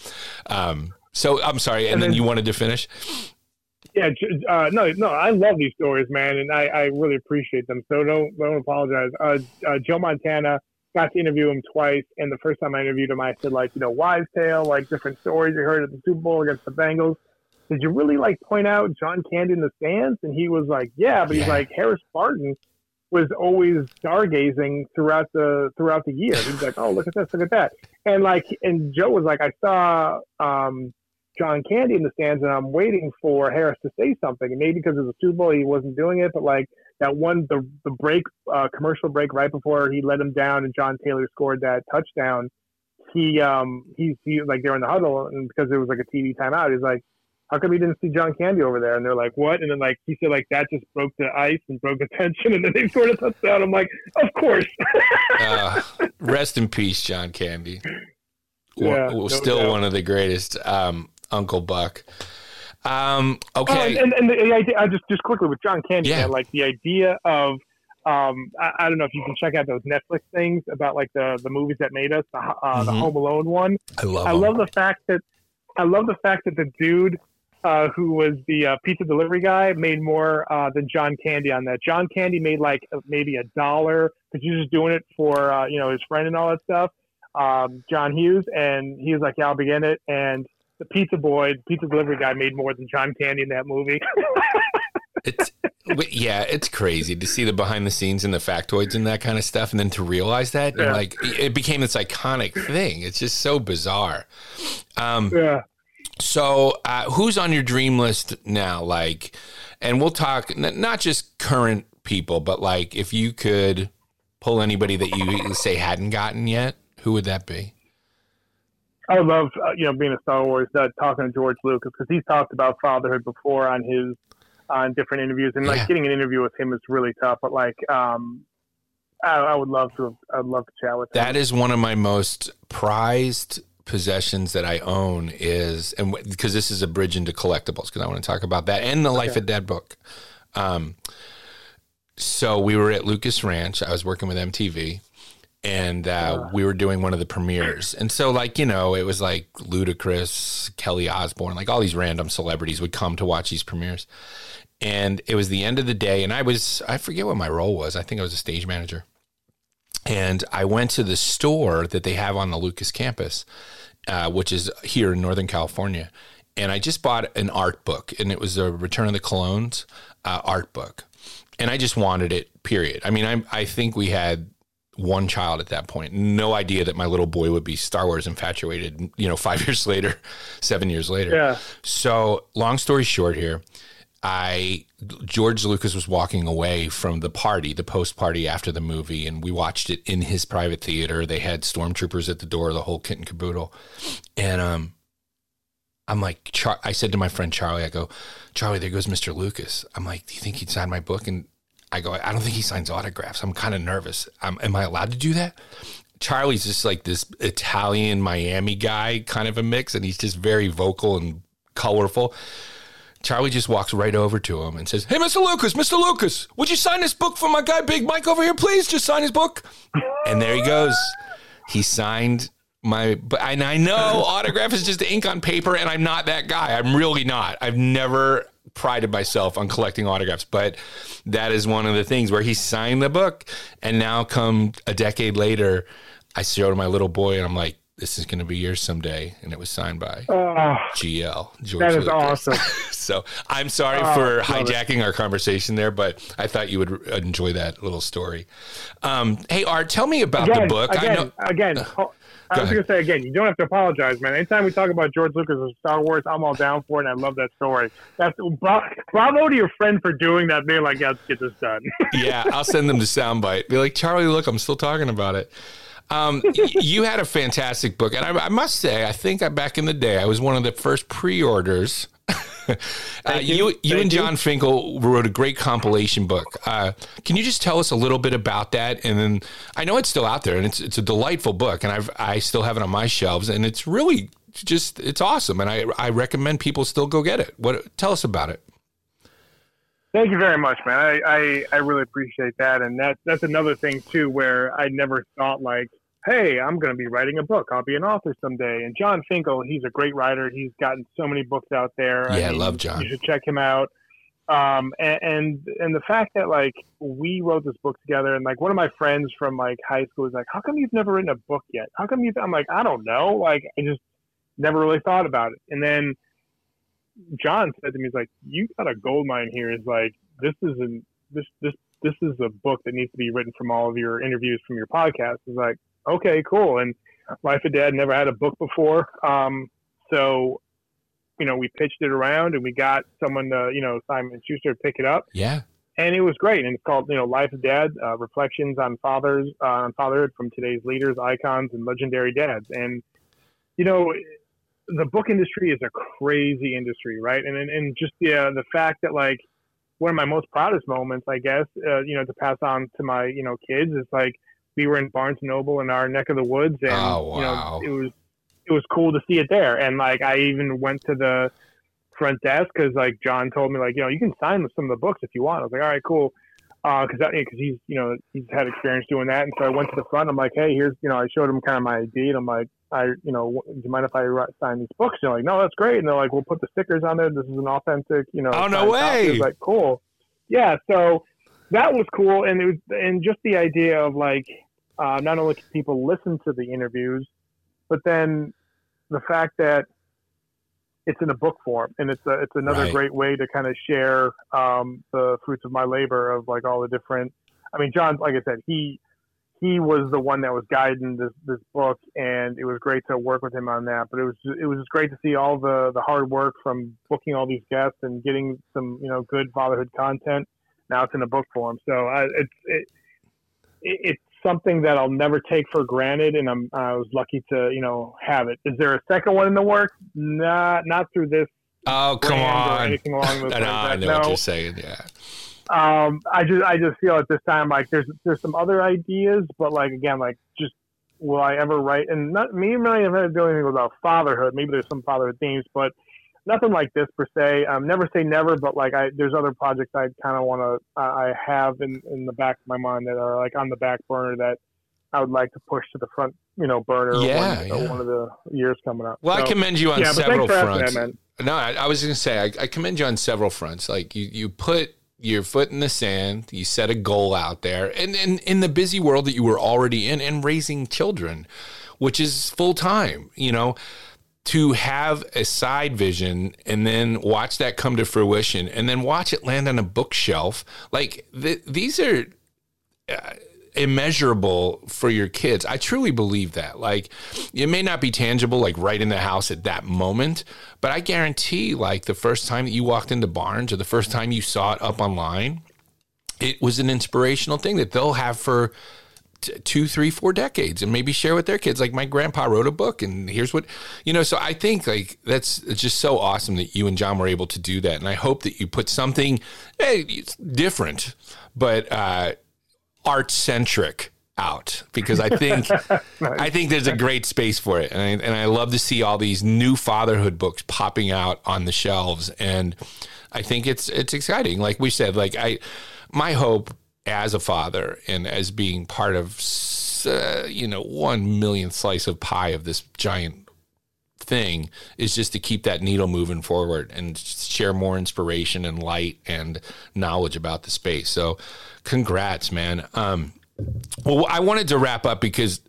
I'm sorry. And then you wanted to finish? Yeah, no, I love these stories, man, and I really appreciate them. So don't apologize. Joe Montana, got to interview him twice, and the first time I interviewed him, I said wives' tale, like different stories you heard at the Super Bowl against the Bengals. Did you really point out John Candy in the stands? And he was like, yeah, but he's like, Harris Barton was always stargazing throughout the year. He's like, oh, look at this, look at that, and Joe was like, I saw John Candy in the stands, and I'm waiting for Harris to say something. And maybe because of the Super Bowl, he wasn't doing it. But that one, the break, commercial break right before he let him down, and John Taylor scored that touchdown. He like they're in the huddle, and because it was like a TV timeout, he's like, "How come you didn't see John Candy over there?" And they're like, "What?" And then he said that just broke the ice and broke the tension, and then they scored a touchdown. I'm like, "Of course." Rest in peace, John Candy. Still one of the greatest. Uncle Buck. Okay. And the idea, just quickly with John Candy, the idea of, I don't know if you can check out those Netflix things about the movies that made us, the Home Alone one. I love the fact that the dude who was the pizza delivery guy made more than John Candy on that. John Candy made maybe $1 because he was just doing it for his friend and all that stuff. John Hughes, and he was like, yeah, I'll be in it. And the pizza delivery guy made more than John Candy in that movie. It's crazy to see the behind the scenes and the factoids and that kind of stuff. And then to realize that it became this iconic thing. It's just so bizarre. So who's on your dream list now? And we'll talk not just current people, but if you could pull anybody that you say hadn't gotten yet, who would that be? I would love, being a Star Wars nut, talking to George Lucas, because he's talked about fatherhood before on different interviews, and getting an interview with him is really tough. But I would love to chat with him. That is one of my most prized possessions that I own and because this is a bridge into collectibles, because I want to talk about that and the Life of Dad book. So we were at Lucas Ranch. I was working with MTV. And we were doing one of the premieres. And so, it was Ludacris, Kelly Osbourne, all these random celebrities would come to watch these premieres. And it was the end of the day, and I forget what my role was. I think I was a stage manager. And I went to the store that they have on the Lucas campus, which is here in Northern California. And I just bought an art book, and it was a Return of the Colognes art book. And I just wanted it, period. I mean, I think we had one child at that point. No idea that my little boy would be Star Wars infatuated, 5 years later, 7 years later. Yeah. So long story short here, George Lucas was walking away from the post party after the movie, and we watched it in his private theater. They had stormtroopers at the door, the whole kit and caboodle. And I'm like, I said to my friend Charlie, I go, Charlie, there goes Mr. Lucas. I'm like, do you think he'd sign my book? And I go, I don't think he signs autographs. I'm kind of nervous. Am I allowed to do that? Charlie's just like this Italian Miami guy, kind of a mix, and he's just very vocal and colorful. Charlie just walks right over to him and says, hey, Mr. Lucas, would you sign this book for my guy, Big Mike, over here, please? Just sign his book. And there he goes. He signed and I know autograph is just ink on paper, and I'm not that guy. I'm really not. I've never prided myself on collecting autographs, but that is one of the things where he signed the book. And now come a decade later, I showed my little boy, and I'm like, this is going to be yours someday. And it was signed by GL. George that is Lucas. Awesome. So I'm sorry for hijacking our conversation there, but I thought you would enjoy that little story. Hey, Art, tell me about the book. I was going to say again, you don't have to apologize, man. Anytime we talk about George Lucas or Star Wars, I'm all down for it, and I love that story. Bravo to your friend for doing that, being like, yeah, let's get this done. Yeah, I'll send them to Soundbite. Be like, Charlie, look, I'm still talking about it. You had a fantastic book, and I must say, I think back in the day, I was one of the first pre-orders. You and John Finkel wrote a great compilation book. Can you just tell us a little bit about that? And then I know it's still out there, and it's a delightful book, and I still have it on my shelves, and it's really it's awesome, and I recommend people still go get it. Tell us about it. Thank you very much, man. I really appreciate that, and that's another thing too, where I never thought like, hey, I'm going to be writing a book. I'll be an author someday. And John Finkel, he's a great writer. He's gotten so many books out there. Yeah, I love John. You should check him out. And the fact that like we wrote this book together, and like one of my friends from like high school was like, how come you've never written a book yet? I'm like, I don't know. Like I just never really thought about it. And then John said to me, he's like, you got a gold mine here. Is like, this is a book that needs to be written from all of your interviews from your podcast. It's like, okay, cool. And Life of Dad never had a book before. So, we pitched it around, and we got someone to, Simon & Schuster, to pick it up. Yeah. And it was great. And it's called, Life of Dad, Reflections on Fatherhood from Today's Leaders, Icons, and Legendary Dads. And, the book industry is a crazy industry, right? And just the fact that, like, one of my most proudest moments, I guess, to pass on to my, kids is, like, we were in Barnes & Noble in our neck of the woods, and it was cool to see it there. And like I even went to the front desk because like John told me like you can sign some of the books if you want. I was like, all right, cool, because he's he's had experience doing that. And so I went to the front. I'm like, hey, here's I showed him kind of my ID, and I'm like, do you mind if I sign these books? And they're like, no, that's great. And they're like, we'll put the stickers on there. This is an authentic Oh no way! I was like, cool, yeah. So that was cool, and just the idea of like not only can people listen to the interviews, but then the fact that it's in a book form, and it's another right. great way to kind of share the fruits of my labor of like all the different. I mean, John, like I said, he was the one that was guiding this book, and it was great to work with him on that. But it was just great to see all the hard work from booking all these guests and getting some good fatherhood content. Now it's in a book form, so it's something that I'll never take for granted, and I was lucky to have it. Is there a second one in the works? Not through this. Oh, come on! Or anything along those lines. I know what you're saying. Yeah. I just feel at this time like there's some other ideas, but like again, like just will I ever write? And not me really have had to do anything about fatherhood. Maybe there's some fatherhood themes, but nothing like this per se. Never say never, but like there's other projects I kind of want to I have in the back of my mind that are like on the back burner that I would like to push to the front burner. One of the years coming up. Well, so, I commend you on several fronts. That, no, I was going to say I commend you on several fronts. Like you put your foot in the sand, you set a goal out there, and in the busy world that you were already in, and raising children, which is full time, to have a side vision and then watch that come to fruition and then watch it land on a bookshelf. Like these are immeasurable for your kids. I truly believe that. Like, it may not be tangible, like right in the house at that moment, but I guarantee, like, the first time that you walked into Barnes or the first time you saw it up online, it was an inspirational thing that they'll have for 2, 3, 4 decades and maybe share with their kids. Like, my grandpa wrote a book and here's what, so I think, like, it's just so awesome that you and John were able to do that. And I hope that you put something it's different, but, art-centric out, because I think nice. I think there's a great space for it, and I love to see all these new fatherhood books popping out on the shelves, and I think it's exciting. Like we said, like my hope as a father and as being part of 1 millionth slice of pie of this giant thing is just to keep that needle moving forward and share more inspiration and light and knowledge about the space. So congrats, man. Well, I wanted to wrap up,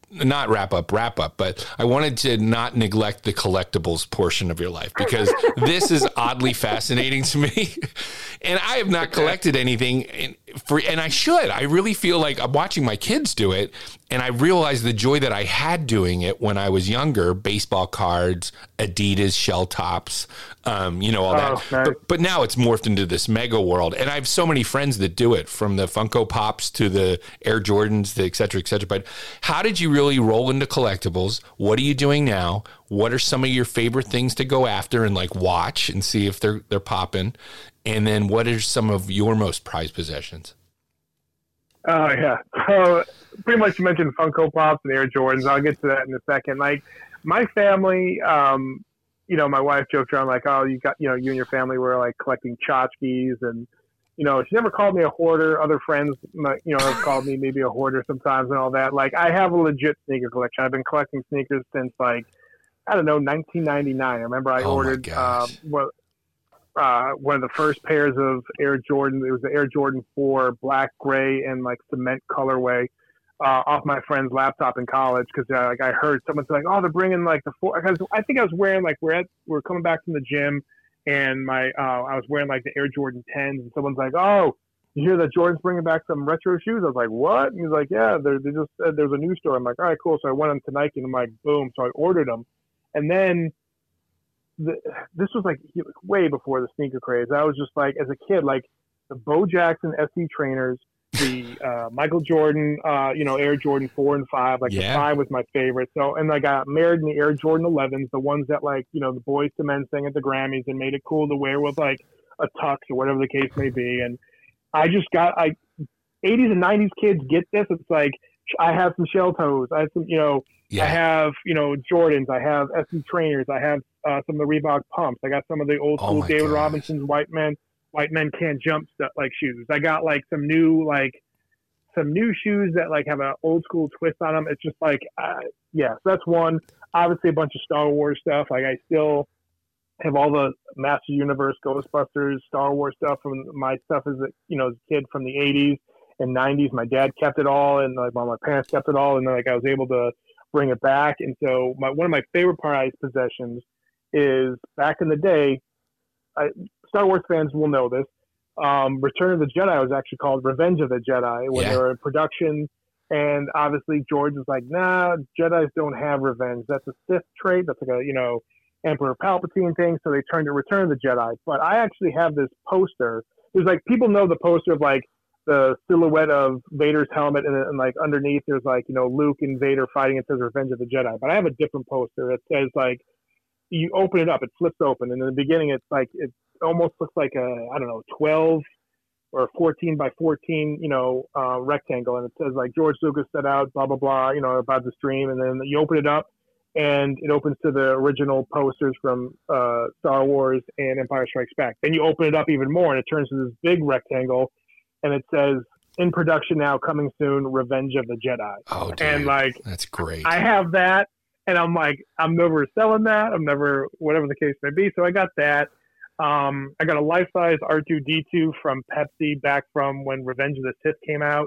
but I wanted to not neglect the collectibles portion of your life, because this is oddly fascinating to me. And I have not collected anything and I should. I really feel like I'm watching my kids do it, and I realize the joy that I had doing it when I was younger: baseball cards, Adidas shell tops, all that. Nice. But now it's morphed into this mega world, and I have so many friends that do it, from the Funko Pops to the Air Jordans, et cetera, et cetera. But how did you really roll into collectibles? What are you doing now? What are some of your favorite things to go after and like watch and see if they're popping? And then what are some of your most prized possessions? Oh, yeah. So pretty much you mentioned Funko Pops and Air Jordans. I'll get to that in a second. Like, my family, my wife joked around like, oh, you and your family were like collecting tchotchkes, and, she never called me a hoarder. Other friends, have called me maybe a hoarder sometimes and all that. Like, I have a legit sneaker collection. I've been collecting sneakers since 1999. I remember I ordered one of the first pairs of Air Jordan. It was the Air Jordan 4 black, gray, and like cement colorway off my friend's laptop in college, because I heard someone say, like, oh, they're bringing like the 4. I think I was wearing, like, we're coming back from the gym, and I was wearing like the Air Jordan 10s, and someone's like, oh, you hear that Jordan's bringing back some retro shoes? I was like, what? And he's like, yeah, they just said there's a new store. I'm like, all right, cool. So I went on to Nike, and I'm like, boom. So I ordered them, and then this was like way before the sneaker craze. I was just like, as a kid, like the Bo Jackson SC trainers, the Michael Jordan, Air Jordan 4 and 5. Like, the 5 was my favorite. So, and I got married in the Air Jordan 11s, the ones that, like, the Boys to Men sang at the Grammys and made it cool to wear with like a tux or whatever the case may be. And I just got 80s and 90s kids get this. It's like, I have some shell toes. I have some, I have, Jordans. I have SC trainers. I have some of the Reebok pumps. I got some of the old school David Robinson's white men can't jump stuff, like, shoes. I got like some new shoes that like have an old school twist on them. It's just like, so that's one. Obviously a bunch of Star Wars stuff. Like, I still have all the Master Universe, Ghostbusters, Star Wars stuff from my stuff as a kid from the 80s and 90s. My dad kept it all, and like my parents kept it all, and then, like, I was able to bring it back. And so one of my favorite prized possessions is, back in the day, Star Wars fans will know this, Return of the Jedi was actually called Revenge of the Jedi when they were in production. And obviously George was like, nah, Jedis don't have revenge. That's a Sith trait. That's like a, Emperor Palpatine thing. So they turned to Return of the Jedi. But I actually have this poster. There's like, people know the poster of like the silhouette of Vader's helmet, and like underneath there's like, Luke and Vader fighting. It says Revenge of the Jedi. But I have a different poster that says, like, you open it up, it flips open. And in the beginning, it's like, it almost looks like a, 12 or 14 by 14, rectangle. And it says like, George Lucas set out, blah, blah, blah, about this dream. And then you open it up, and it opens to the original posters from Star Wars and Empire Strikes Back. Then you open it up even more, and it turns to this big rectangle, and it says, in production now, coming soon, Revenge of the Jedi. Oh, dude, and like, that's great. I have that, and I'm like, I'm never selling that. I'm never, whatever the case may be. So I got that. I got a life-size R2-D2 from Pepsi back from when Revenge of the Sith came out.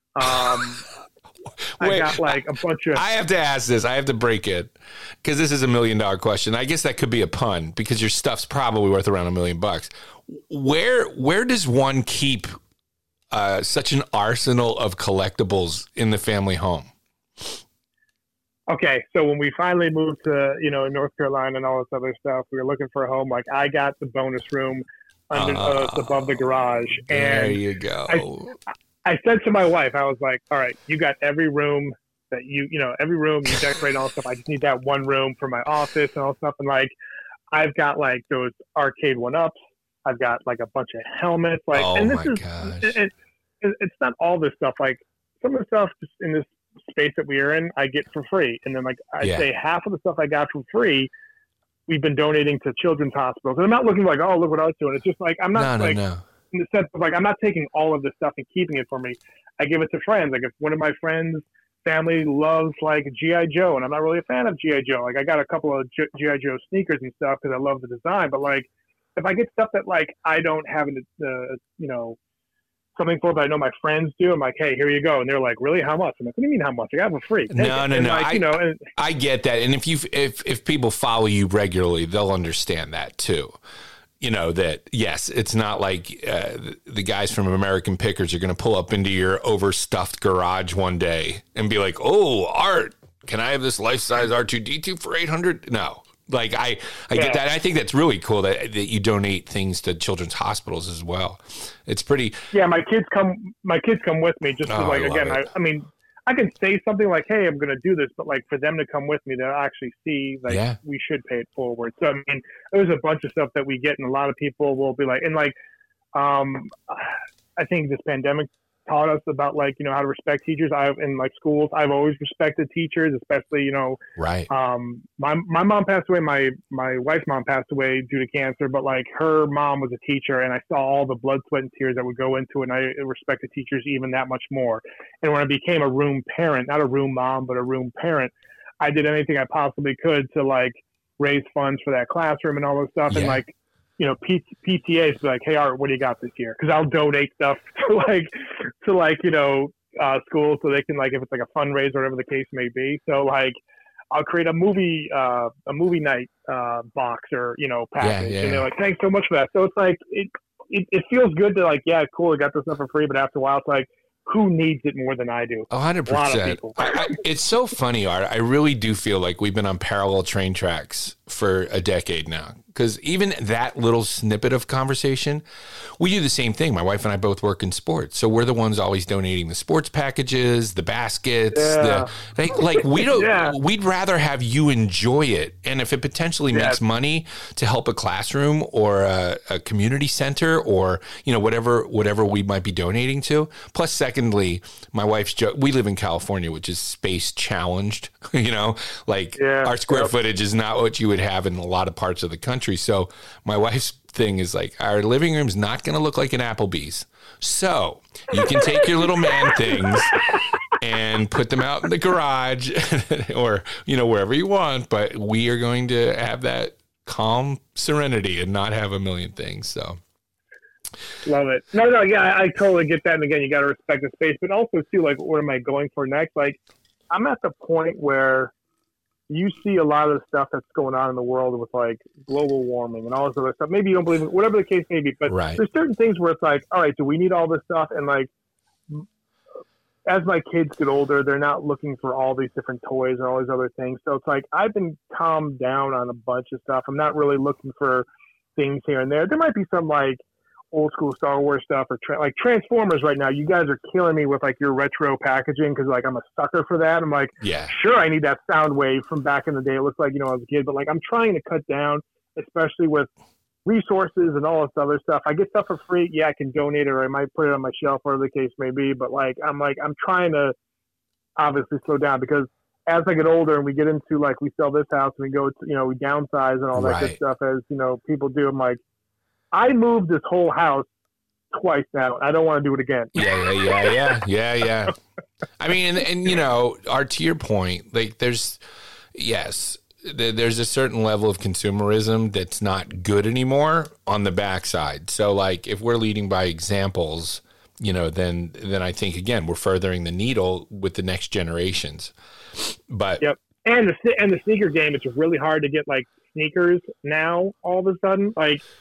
Wait, I got like a bunch of... I have to ask this. I have to break it, because this is $1 million question. I guess that could be a pun, because your stuff's probably worth around $1 million. Where does one keep such an arsenal of collectibles in the family home? Okay, so when we finally moved to, North Carolina and all this other stuff, we were looking for a home. Like, I got the bonus room above the garage. There And you go. I said to my wife, I was like, all right, you got every room that every room you decorate and all stuff. I just need that one room for my office and all stuff. And like, I've got like those arcade 1-ups. I've got like a bunch of helmets. Like, Oh and this my is, gosh. it's not all this stuff. Like, some of the stuff just in this space that we are in, I get for free. And then like, I Yeah. say half of the stuff I got for free, we've been donating to children's hospitals. And I'm not looking like, oh, look what I was doing. It's just like, I'm not No. in the sense of like, I'm not taking all of this stuff and keeping it for me. I give it to friends. Like, if one of my friends' family loves like G.I. Joe, and I'm not really a fan of G.I. Joe. Like, I got a couple of G.I. Joe sneakers and stuff because I love the design. But like, if I get stuff that like I don't have something for, but I know my friends do, I'm like, hey, here you go. And they're like, really? How much? I'm like, what do you mean how much? I got it for free. Take No. it. And like, I get that. And if people follow you regularly, they'll understand that too. That, yes, it's not like the guys from American Pickers are going to pull up into your overstuffed garage one day and be like, oh, Art, can I have this life-size R2-D2 for $800? No. Like, I get that. I think that's really cool that you donate things to children's hospitals as well. It's pretty. Yeah, my kids come with me just to Oh, like, I love again, it. I mean, I can say something like, hey, I'm going to do this, but like for them to come with me, they'll actually see like we should pay it forward. So, I mean, there's a bunch of stuff that we get, and a lot of people will be like, and like, I think this pandemic taught us about like, how to respect teachers. In like schools, I've always respected teachers, especially, Right. my mom passed away. My wife's mom passed away due to cancer, but like her mom was a teacher, and I saw all the blood, sweat, and tears that would go into it. And I respected teachers even that much more. And when I became a room parent, not a room mom, but a room parent, I did anything I possibly could to like raise funds for that classroom and all this stuff. Yeah. And like, PTAs be like, hey, Art, what do you got this year? Because I'll donate stuff to schools so they can, like, if it's like a fundraiser or whatever the case may be. So like, I'll create a movie night box or package, and they're like, thanks so much for that. So it's like it feels good to like, yeah, cool, I got this stuff for free, but after a while, it's like, who needs it more than I do? 100%. A lot of people. It's so funny, Art. I really do feel like we've been on parallel train tracks for a decade now. Because even that little snippet of conversation, we do the same thing. My wife and I both work in sports. So we're the ones always donating the sports packages, the baskets. We don't, we'd rather have you enjoy it. And if it potentially makes money to help a classroom or a community center or, whatever we might be donating to. Plus, secondly, my wife's we live in California, which is space challenged, our square footage is not what you would have in a lot of parts of the country. So my wife's thing is like, our living room's not going to look like an Applebee's. So you can take your little man things and put them out in the garage or, wherever you want. But we are going to have that calm serenity and not have a million things. So. Love it. No, yeah, I totally get that. And again, you got to respect the space, but also too, like, what am I going for next? Like, I'm at the point where you see a lot of the stuff that's going on in the world with like global warming and all this other stuff. Maybe you don't believe it, whatever the case may be, but there's certain things where it's like, all right, do we need all this stuff? And like, as my kids get older, they're not looking for all these different toys and all these other things. So it's like, I've been calmed down on a bunch of stuff. I'm not really looking for things here and there. There might be some like old school Star Wars stuff or like Transformers right now. You guys are killing me with like your retro packaging because like I'm a sucker for that. I'm like, sure, I need that sound wave from back in the day. It looks like, I was a kid, but like I'm trying to cut down, especially with resources and all this other stuff. I get stuff for free. Yeah, I can donate it or I might put it on my shelf, whatever the case may be. But like I'm trying to obviously slow down because as I get older and we get into like we sell this house and we go to, we downsize and all that good stuff as people do. I'm like, I moved this whole house twice now. I don't want to do it again. Yeah. I mean, and Art, to your point, like there's a certain level of consumerism that's not good anymore on the backside. So like if we're leading by examples, then I think again, we're furthering the needle with the next generations. But and the sneaker game, it's really hard to get like sneakers now all of a sudden. Like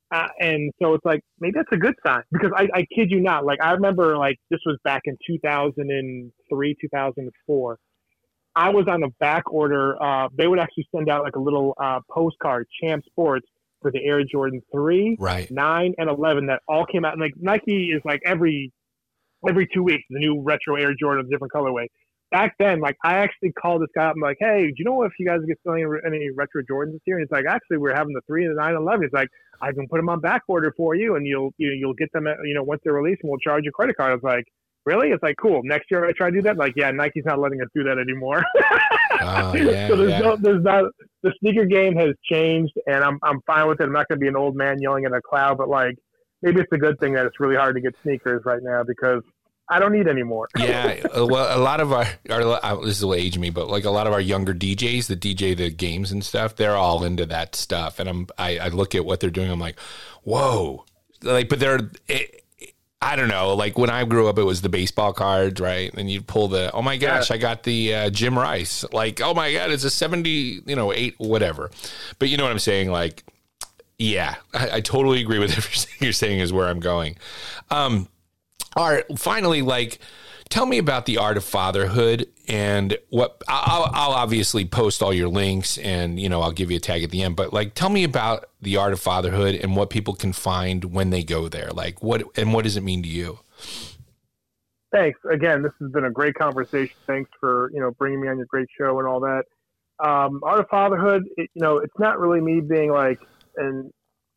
And so it's like, maybe that's a good sign, because I kid you not. Like, I remember, like, this was back in 2003, 2004. I was on a back order. They would actually send out like a little postcard, Champ Sports, for the Air Jordan 3, right, 9, and 11 that all came out. And like, Nike is like every 2 weeks, the new retro Air Jordan of a different colorway. Back then, like, I actually called this guy up. I'm like, hey, do you know if you guys get selling any retro Jordans this year? And he's like, actually, we're having the 3, the 9, and 11. He's like, I can put them on back order for you, and you'll get them at, once they're released, and we'll charge you a credit card. I was like, really? It's like, cool. Next year I try to do that. Like, yeah, Nike's not letting us do that anymore. Yeah, so there's not the sneaker game has changed, and I'm fine with it. I'm not going to be an old man yelling in a cloud, but like, maybe it's a good thing that it's really hard to get sneakers right now, because I don't need any more. Yeah, well, a lot of our this will age me, but like a lot of our younger DJs that DJ the games and stuff, they're all into that stuff. And I look at what they're doing, I'm like, whoa, like, but I don't know. Like, when I grew up, it was the baseball cards, right? And you'd pull the, oh my gosh, I got the Jim Rice. Like, oh my God, it's a 8, whatever. But you know what I'm saying? Like, yeah, I totally agree with everything you're saying is where I'm going. All right, finally, like, tell me about the Art of Fatherhood, and what I'll obviously post all your links, and I'll give you a tag at the end. But like, tell me about the Art of Fatherhood and what people can find when they go there. Like, what does it mean to you? Thanks again. This has been a great conversation. Thanks for bringing me on your great show and all that. Art of Fatherhood, it's not really me being like an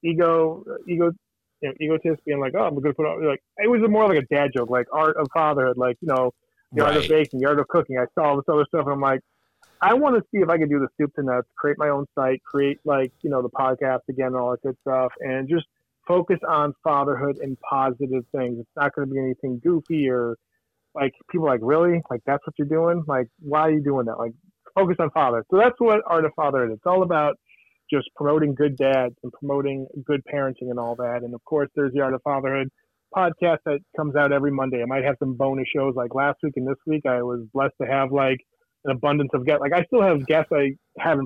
egotist, being like, oh, I'm going to put out, like, it was more like a dad joke, like Art of Fatherhood, like, the art of baking, the art of cooking. I saw all this other stuff, and I'm like, I want to see if I can do the soup to nuts, create my own site, create, like, the podcast again, and all that good stuff, and just focus on fatherhood and positive things. It's not going to be anything goofy or, like, people are like, really? Like, that's what you're doing? Like, why are you doing that? Like, focus on father. So that's what Art of Fatherhood is. It's all about just promoting good dads and promoting good parenting and all that. And of course, there's the Art of Fatherhood podcast that comes out every Monday. I might have some bonus shows like last week and this week. I was blessed to have like an abundance of guests. Like, I still have guests I haven't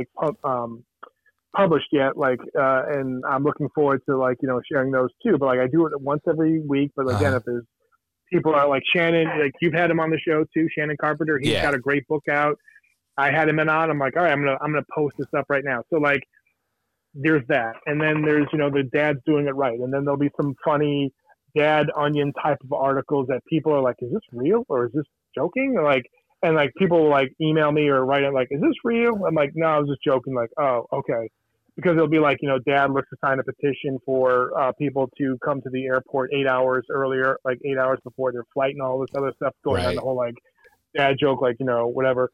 published yet. Like, and I'm looking forward to like, sharing those too. But like, I do it once every week. But again, if there's people are like Shannon, like you've had him on the show too, Shannon Carpenter, he's got a great book out. I had him on. I'm like, all right, I'm gonna post this up right now. So like, there's that, and then there's the dad's doing it right, and then there'll be some funny dad onion type of articles that people are like, is this real or is this joking? Or like, and like people will like email me or write it like, is this real? I'm like, no, I was just joking. Like, oh, okay, because it'll be like, dad looks to sign a petition for people to come to the airport 8 hours earlier, like 8 hours before their flight, and all this other stuff going on. The whole like dad joke, like whatever.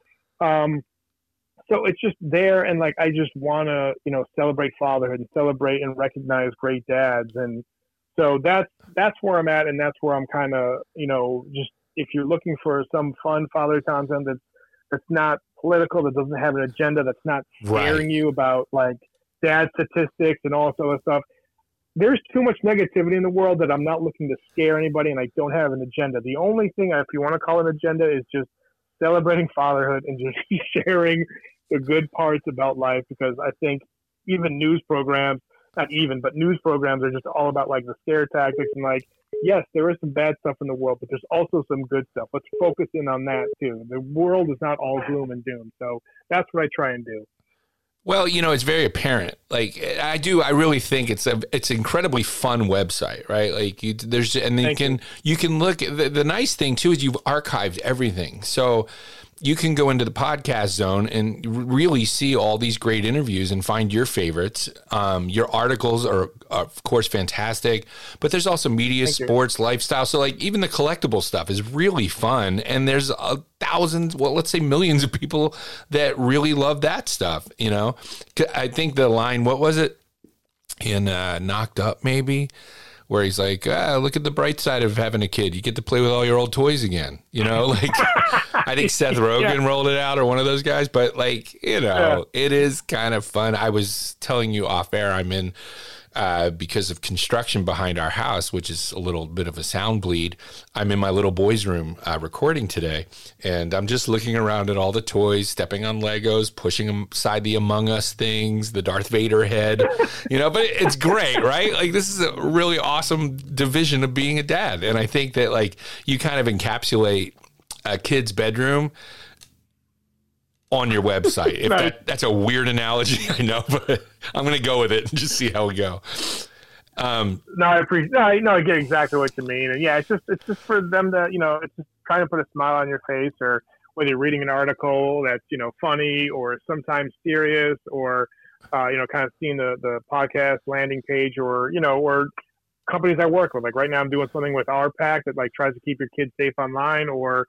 So it's just there, and like, I just want to, celebrate fatherhood and celebrate and recognize great dads. And so that's where I'm at. And that's where I'm kind of, just, if you're looking for some fun father content that's not political, that doesn't have an agenda, that's not scaring you about like dad statistics and all this other stuff. There's too much negativity in the world that I'm not looking to scare anybody, and I don't have an agenda. The only thing, if you want to call it an agenda, is just celebrating fatherhood and just sharing the good parts about life, because I think even news programs, but news programs are just all about like the scare tactics, and like, yes, there is some bad stuff in the world, but there's also some good stuff. Let's focus in on that too. The world is not all gloom and doom. So that's what I try and do. Well, it's very apparent. Like, I really think it's an incredibly fun website, right? Like, you can look at the nice thing too is you've archived everything. So you can go into the podcast zone and really see all these great interviews and find your favorites. Your articles are, of course, fantastic, but there's also media, sports, lifestyle. So like, even the collectible stuff is really fun. And there's thousands, well, let's say millions of people that really love that stuff. I think the line, what was it in Knocked Up, maybe? Where he's like, look at the bright side of having a kid. You get to play with all your old toys again. Like, I think Seth Rogen rolled it out, or one of those guys. But like, it is kind of fun. I was telling you off air, I'm in because of construction behind our house, which is a little bit of a sound bleed. I'm in my little boy's room recording today, and I'm just looking around at all the toys, stepping on Legos, pushing them aside the Among Us things, the Darth Vader head, but it's great, right? Like, this is a really awesome division of being a dad. And I think that, like, you kind of encapsulate a kid's bedroom on your website. If Nice. that's a weird analogy, I know, but I'm going to go with it and just see how we go. No, I appreciate. No, I get exactly what you mean, and yeah, it's just for them to, it's just trying to put a smile on your face, or whether you're reading an article that's funny or sometimes serious, or kind of seeing the podcast landing page, or or companies I work with. Like right now, I'm doing something with RPAC that like tries to keep your kids safe online, or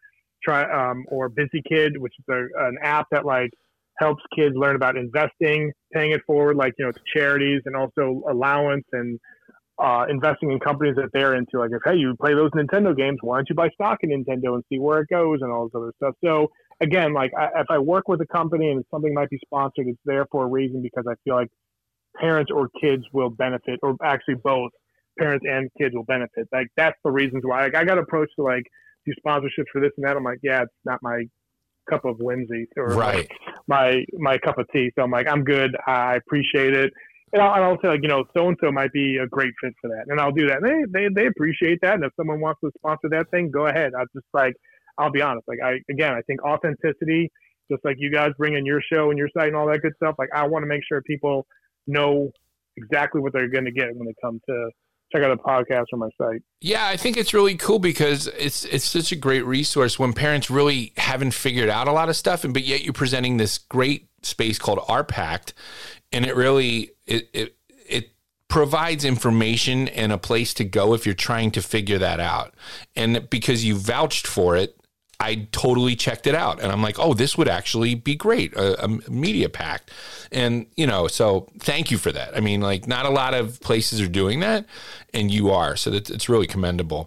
Busy Kid, which is an app that like helps kids learn about investing, paying it forward, like to charities, and also allowance and investing in companies that they're into. Like, if, hey, you play those Nintendo games, why don't you buy stock in Nintendo and see where it goes, and all this other stuff. So again, like if I work with a company and something might be sponsored, it's there for a reason, because I feel like parents or kids will benefit, or actually both parents and kids will benefit. Like, that's the reasons why. Like, I got approached to like do sponsorships for this and that. I'm like, yeah, it's not my cup of whimsy, or Right. my cup of tea. So I'm like, I'm good. I appreciate it. And I'll say, like, so-and-so might be a great fit for that. And I'll do that. And they appreciate that. And if someone wants to sponsor that thing, go ahead. I'll be honest. Like, I think authenticity, just like you guys bring in your show and your site and all that good stuff. Like, I want to make sure people know exactly what they're going to get when they come to check out a podcast or my site. Yeah, I think it's really cool because it's such a great resource when parents really haven't figured out a lot of stuff, but yet you're presenting this great space called RPACT, and it really it provides information and a place to go if you're trying to figure that out. And because you vouched for it, I totally checked it out, and I'm like, oh, this would actually be great, a media pact. And, so thank you for that. I mean, like, not a lot of places are doing that, and you are. So it's really commendable.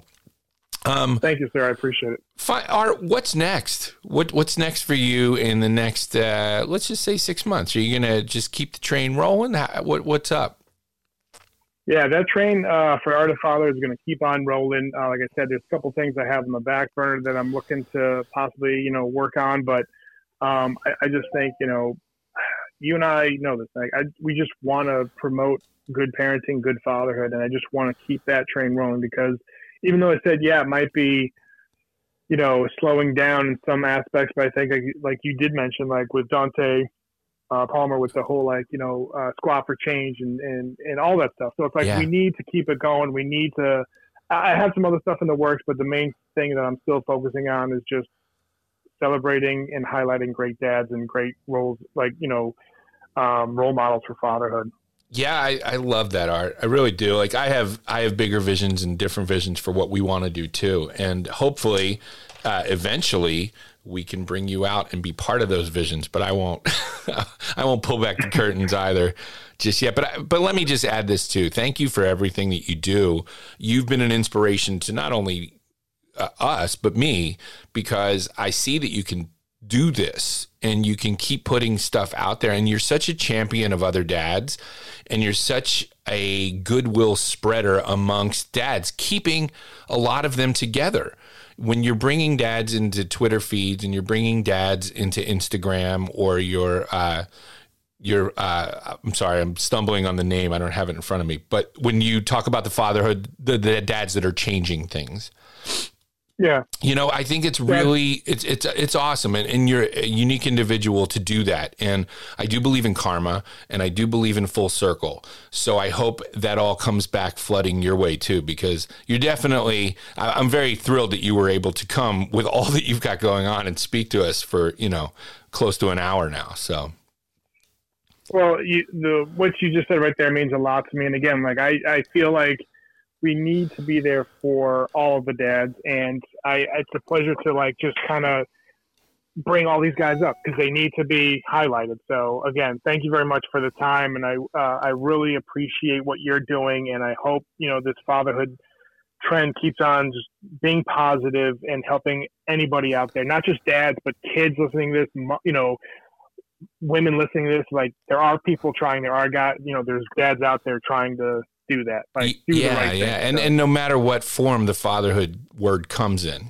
Thank you, sir. I appreciate it. Art, what's next? What's next for you in the next, let's just say 6 months? Are you going to just keep the train rolling? What's up? Yeah, that train for Art of Father is going to keep on rolling. Like I said, there's a couple things I have on the back burner that I'm looking to possibly, work on. But I just think, you and I know this. Like, we just want to promote good parenting, good fatherhood, and I just want to keep that train rolling, because even though I said, yeah, it might be, slowing down in some aspects, but I think like you did mention, like with Dante Palmer, with the whole squat for change and all that stuff. So it's like, we need to keep it going. We need to. I have some other stuff in the works, but the main thing that I'm still focusing on is just celebrating and highlighting great dads and great roles, like role models for fatherhood. Yeah, I love that, Art. I really do. Like, I have bigger visions and different visions for what we want to do too, and hopefully, eventually, we can bring you out and be part of those visions. But I won't. I won't pull back the curtains either just yet. But let me just add this too. Thank you for everything that you do. You've been an inspiration to not only us but me, because I see that you can do this and you can keep putting stuff out there, and you're such a champion of other dads, and you're such a goodwill spreader amongst dads, keeping a lot of them together. When you're bringing dads into Twitter feeds and you're bringing dads into Instagram, or I'm sorry, I'm stumbling on the name. I don't have it in front of me. But when you talk about the fatherhood, the dads that are changing things. Yeah. I think it's really, it's awesome. And you're a unique individual to do that. And I do believe in karma, and I do believe in full circle. So I hope that all comes back flooding your way too, because you're definitely, I'm very thrilled that you were able to come with all that you've got going on and speak to us for, close to an hour now. So. Well, what you just said right there means a lot to me. And again, like, I feel like we need to be there for all of the dads, and it's a pleasure to like just kind of bring all these guys up, because they need to be highlighted. So again, thank you very much for the time, and I really appreciate what you're doing, and I hope this fatherhood trend keeps on just being positive and helping anybody out there, not just dads but kids listening to this, women listening to this, like there are people trying. There are guys, there's dads out there trying to do that. Like, do the right thing. And no matter what form the fatherhood word comes in,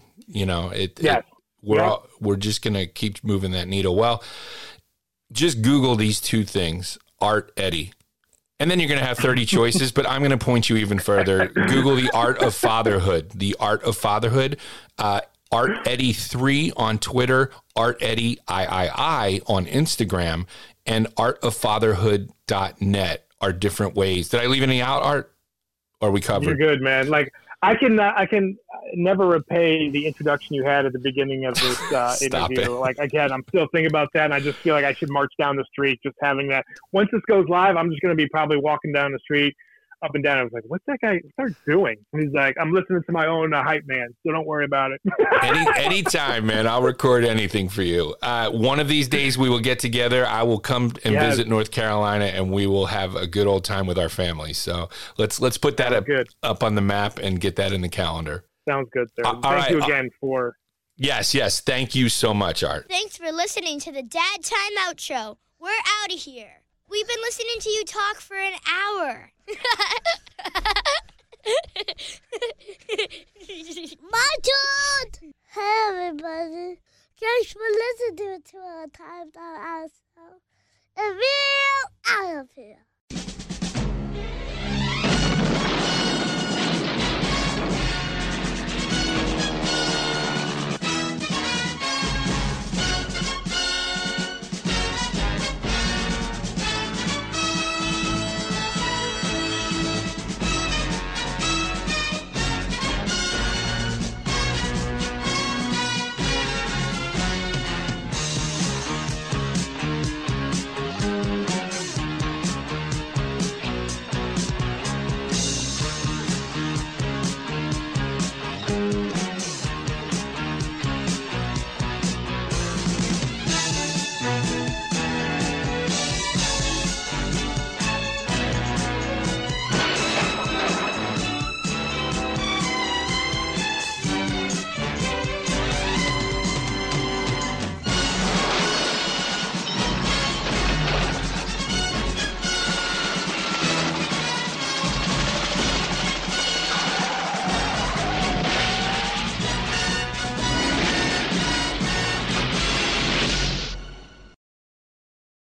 we're just gonna keep moving that needle. Well, just Google these two things, Art Eddie. And then you're going to have 30 choices, but I'm going to point you even further. Google the Art of Fatherhood, the Art of Fatherhood, Art Eddie 3 on Twitter, Art Eddie III on Instagram, and artoffatherhood.net are different ways. Did I leave any out, Art? Or are we covered? You're good, man. Like I can never repay the introduction you had at the beginning of this interview. Like, again, I'm still thinking about that, and I just feel like I should march down the street just having that. Once this goes live, I'm just going to be probably walking down the street up and down. I was like, what's that guy start doing? And he's like, I'm listening to my own hype man, so don't worry about it. Anytime, man. I'll record anything for you. One of these days we will get together. I will come and visit North Carolina, and we will have a good old time with our family. So let's put that up on the map and get that in the calendar. Sounds good, sir. Thank you again for... Yes. Thank you so much, Art. Thanks for listening to the Dad Time Out Show. We're out of here. We've been listening to you talk for an hour. My turn! Hey, everybody. Thanks for listening to our Time Out Show. And we're out of here.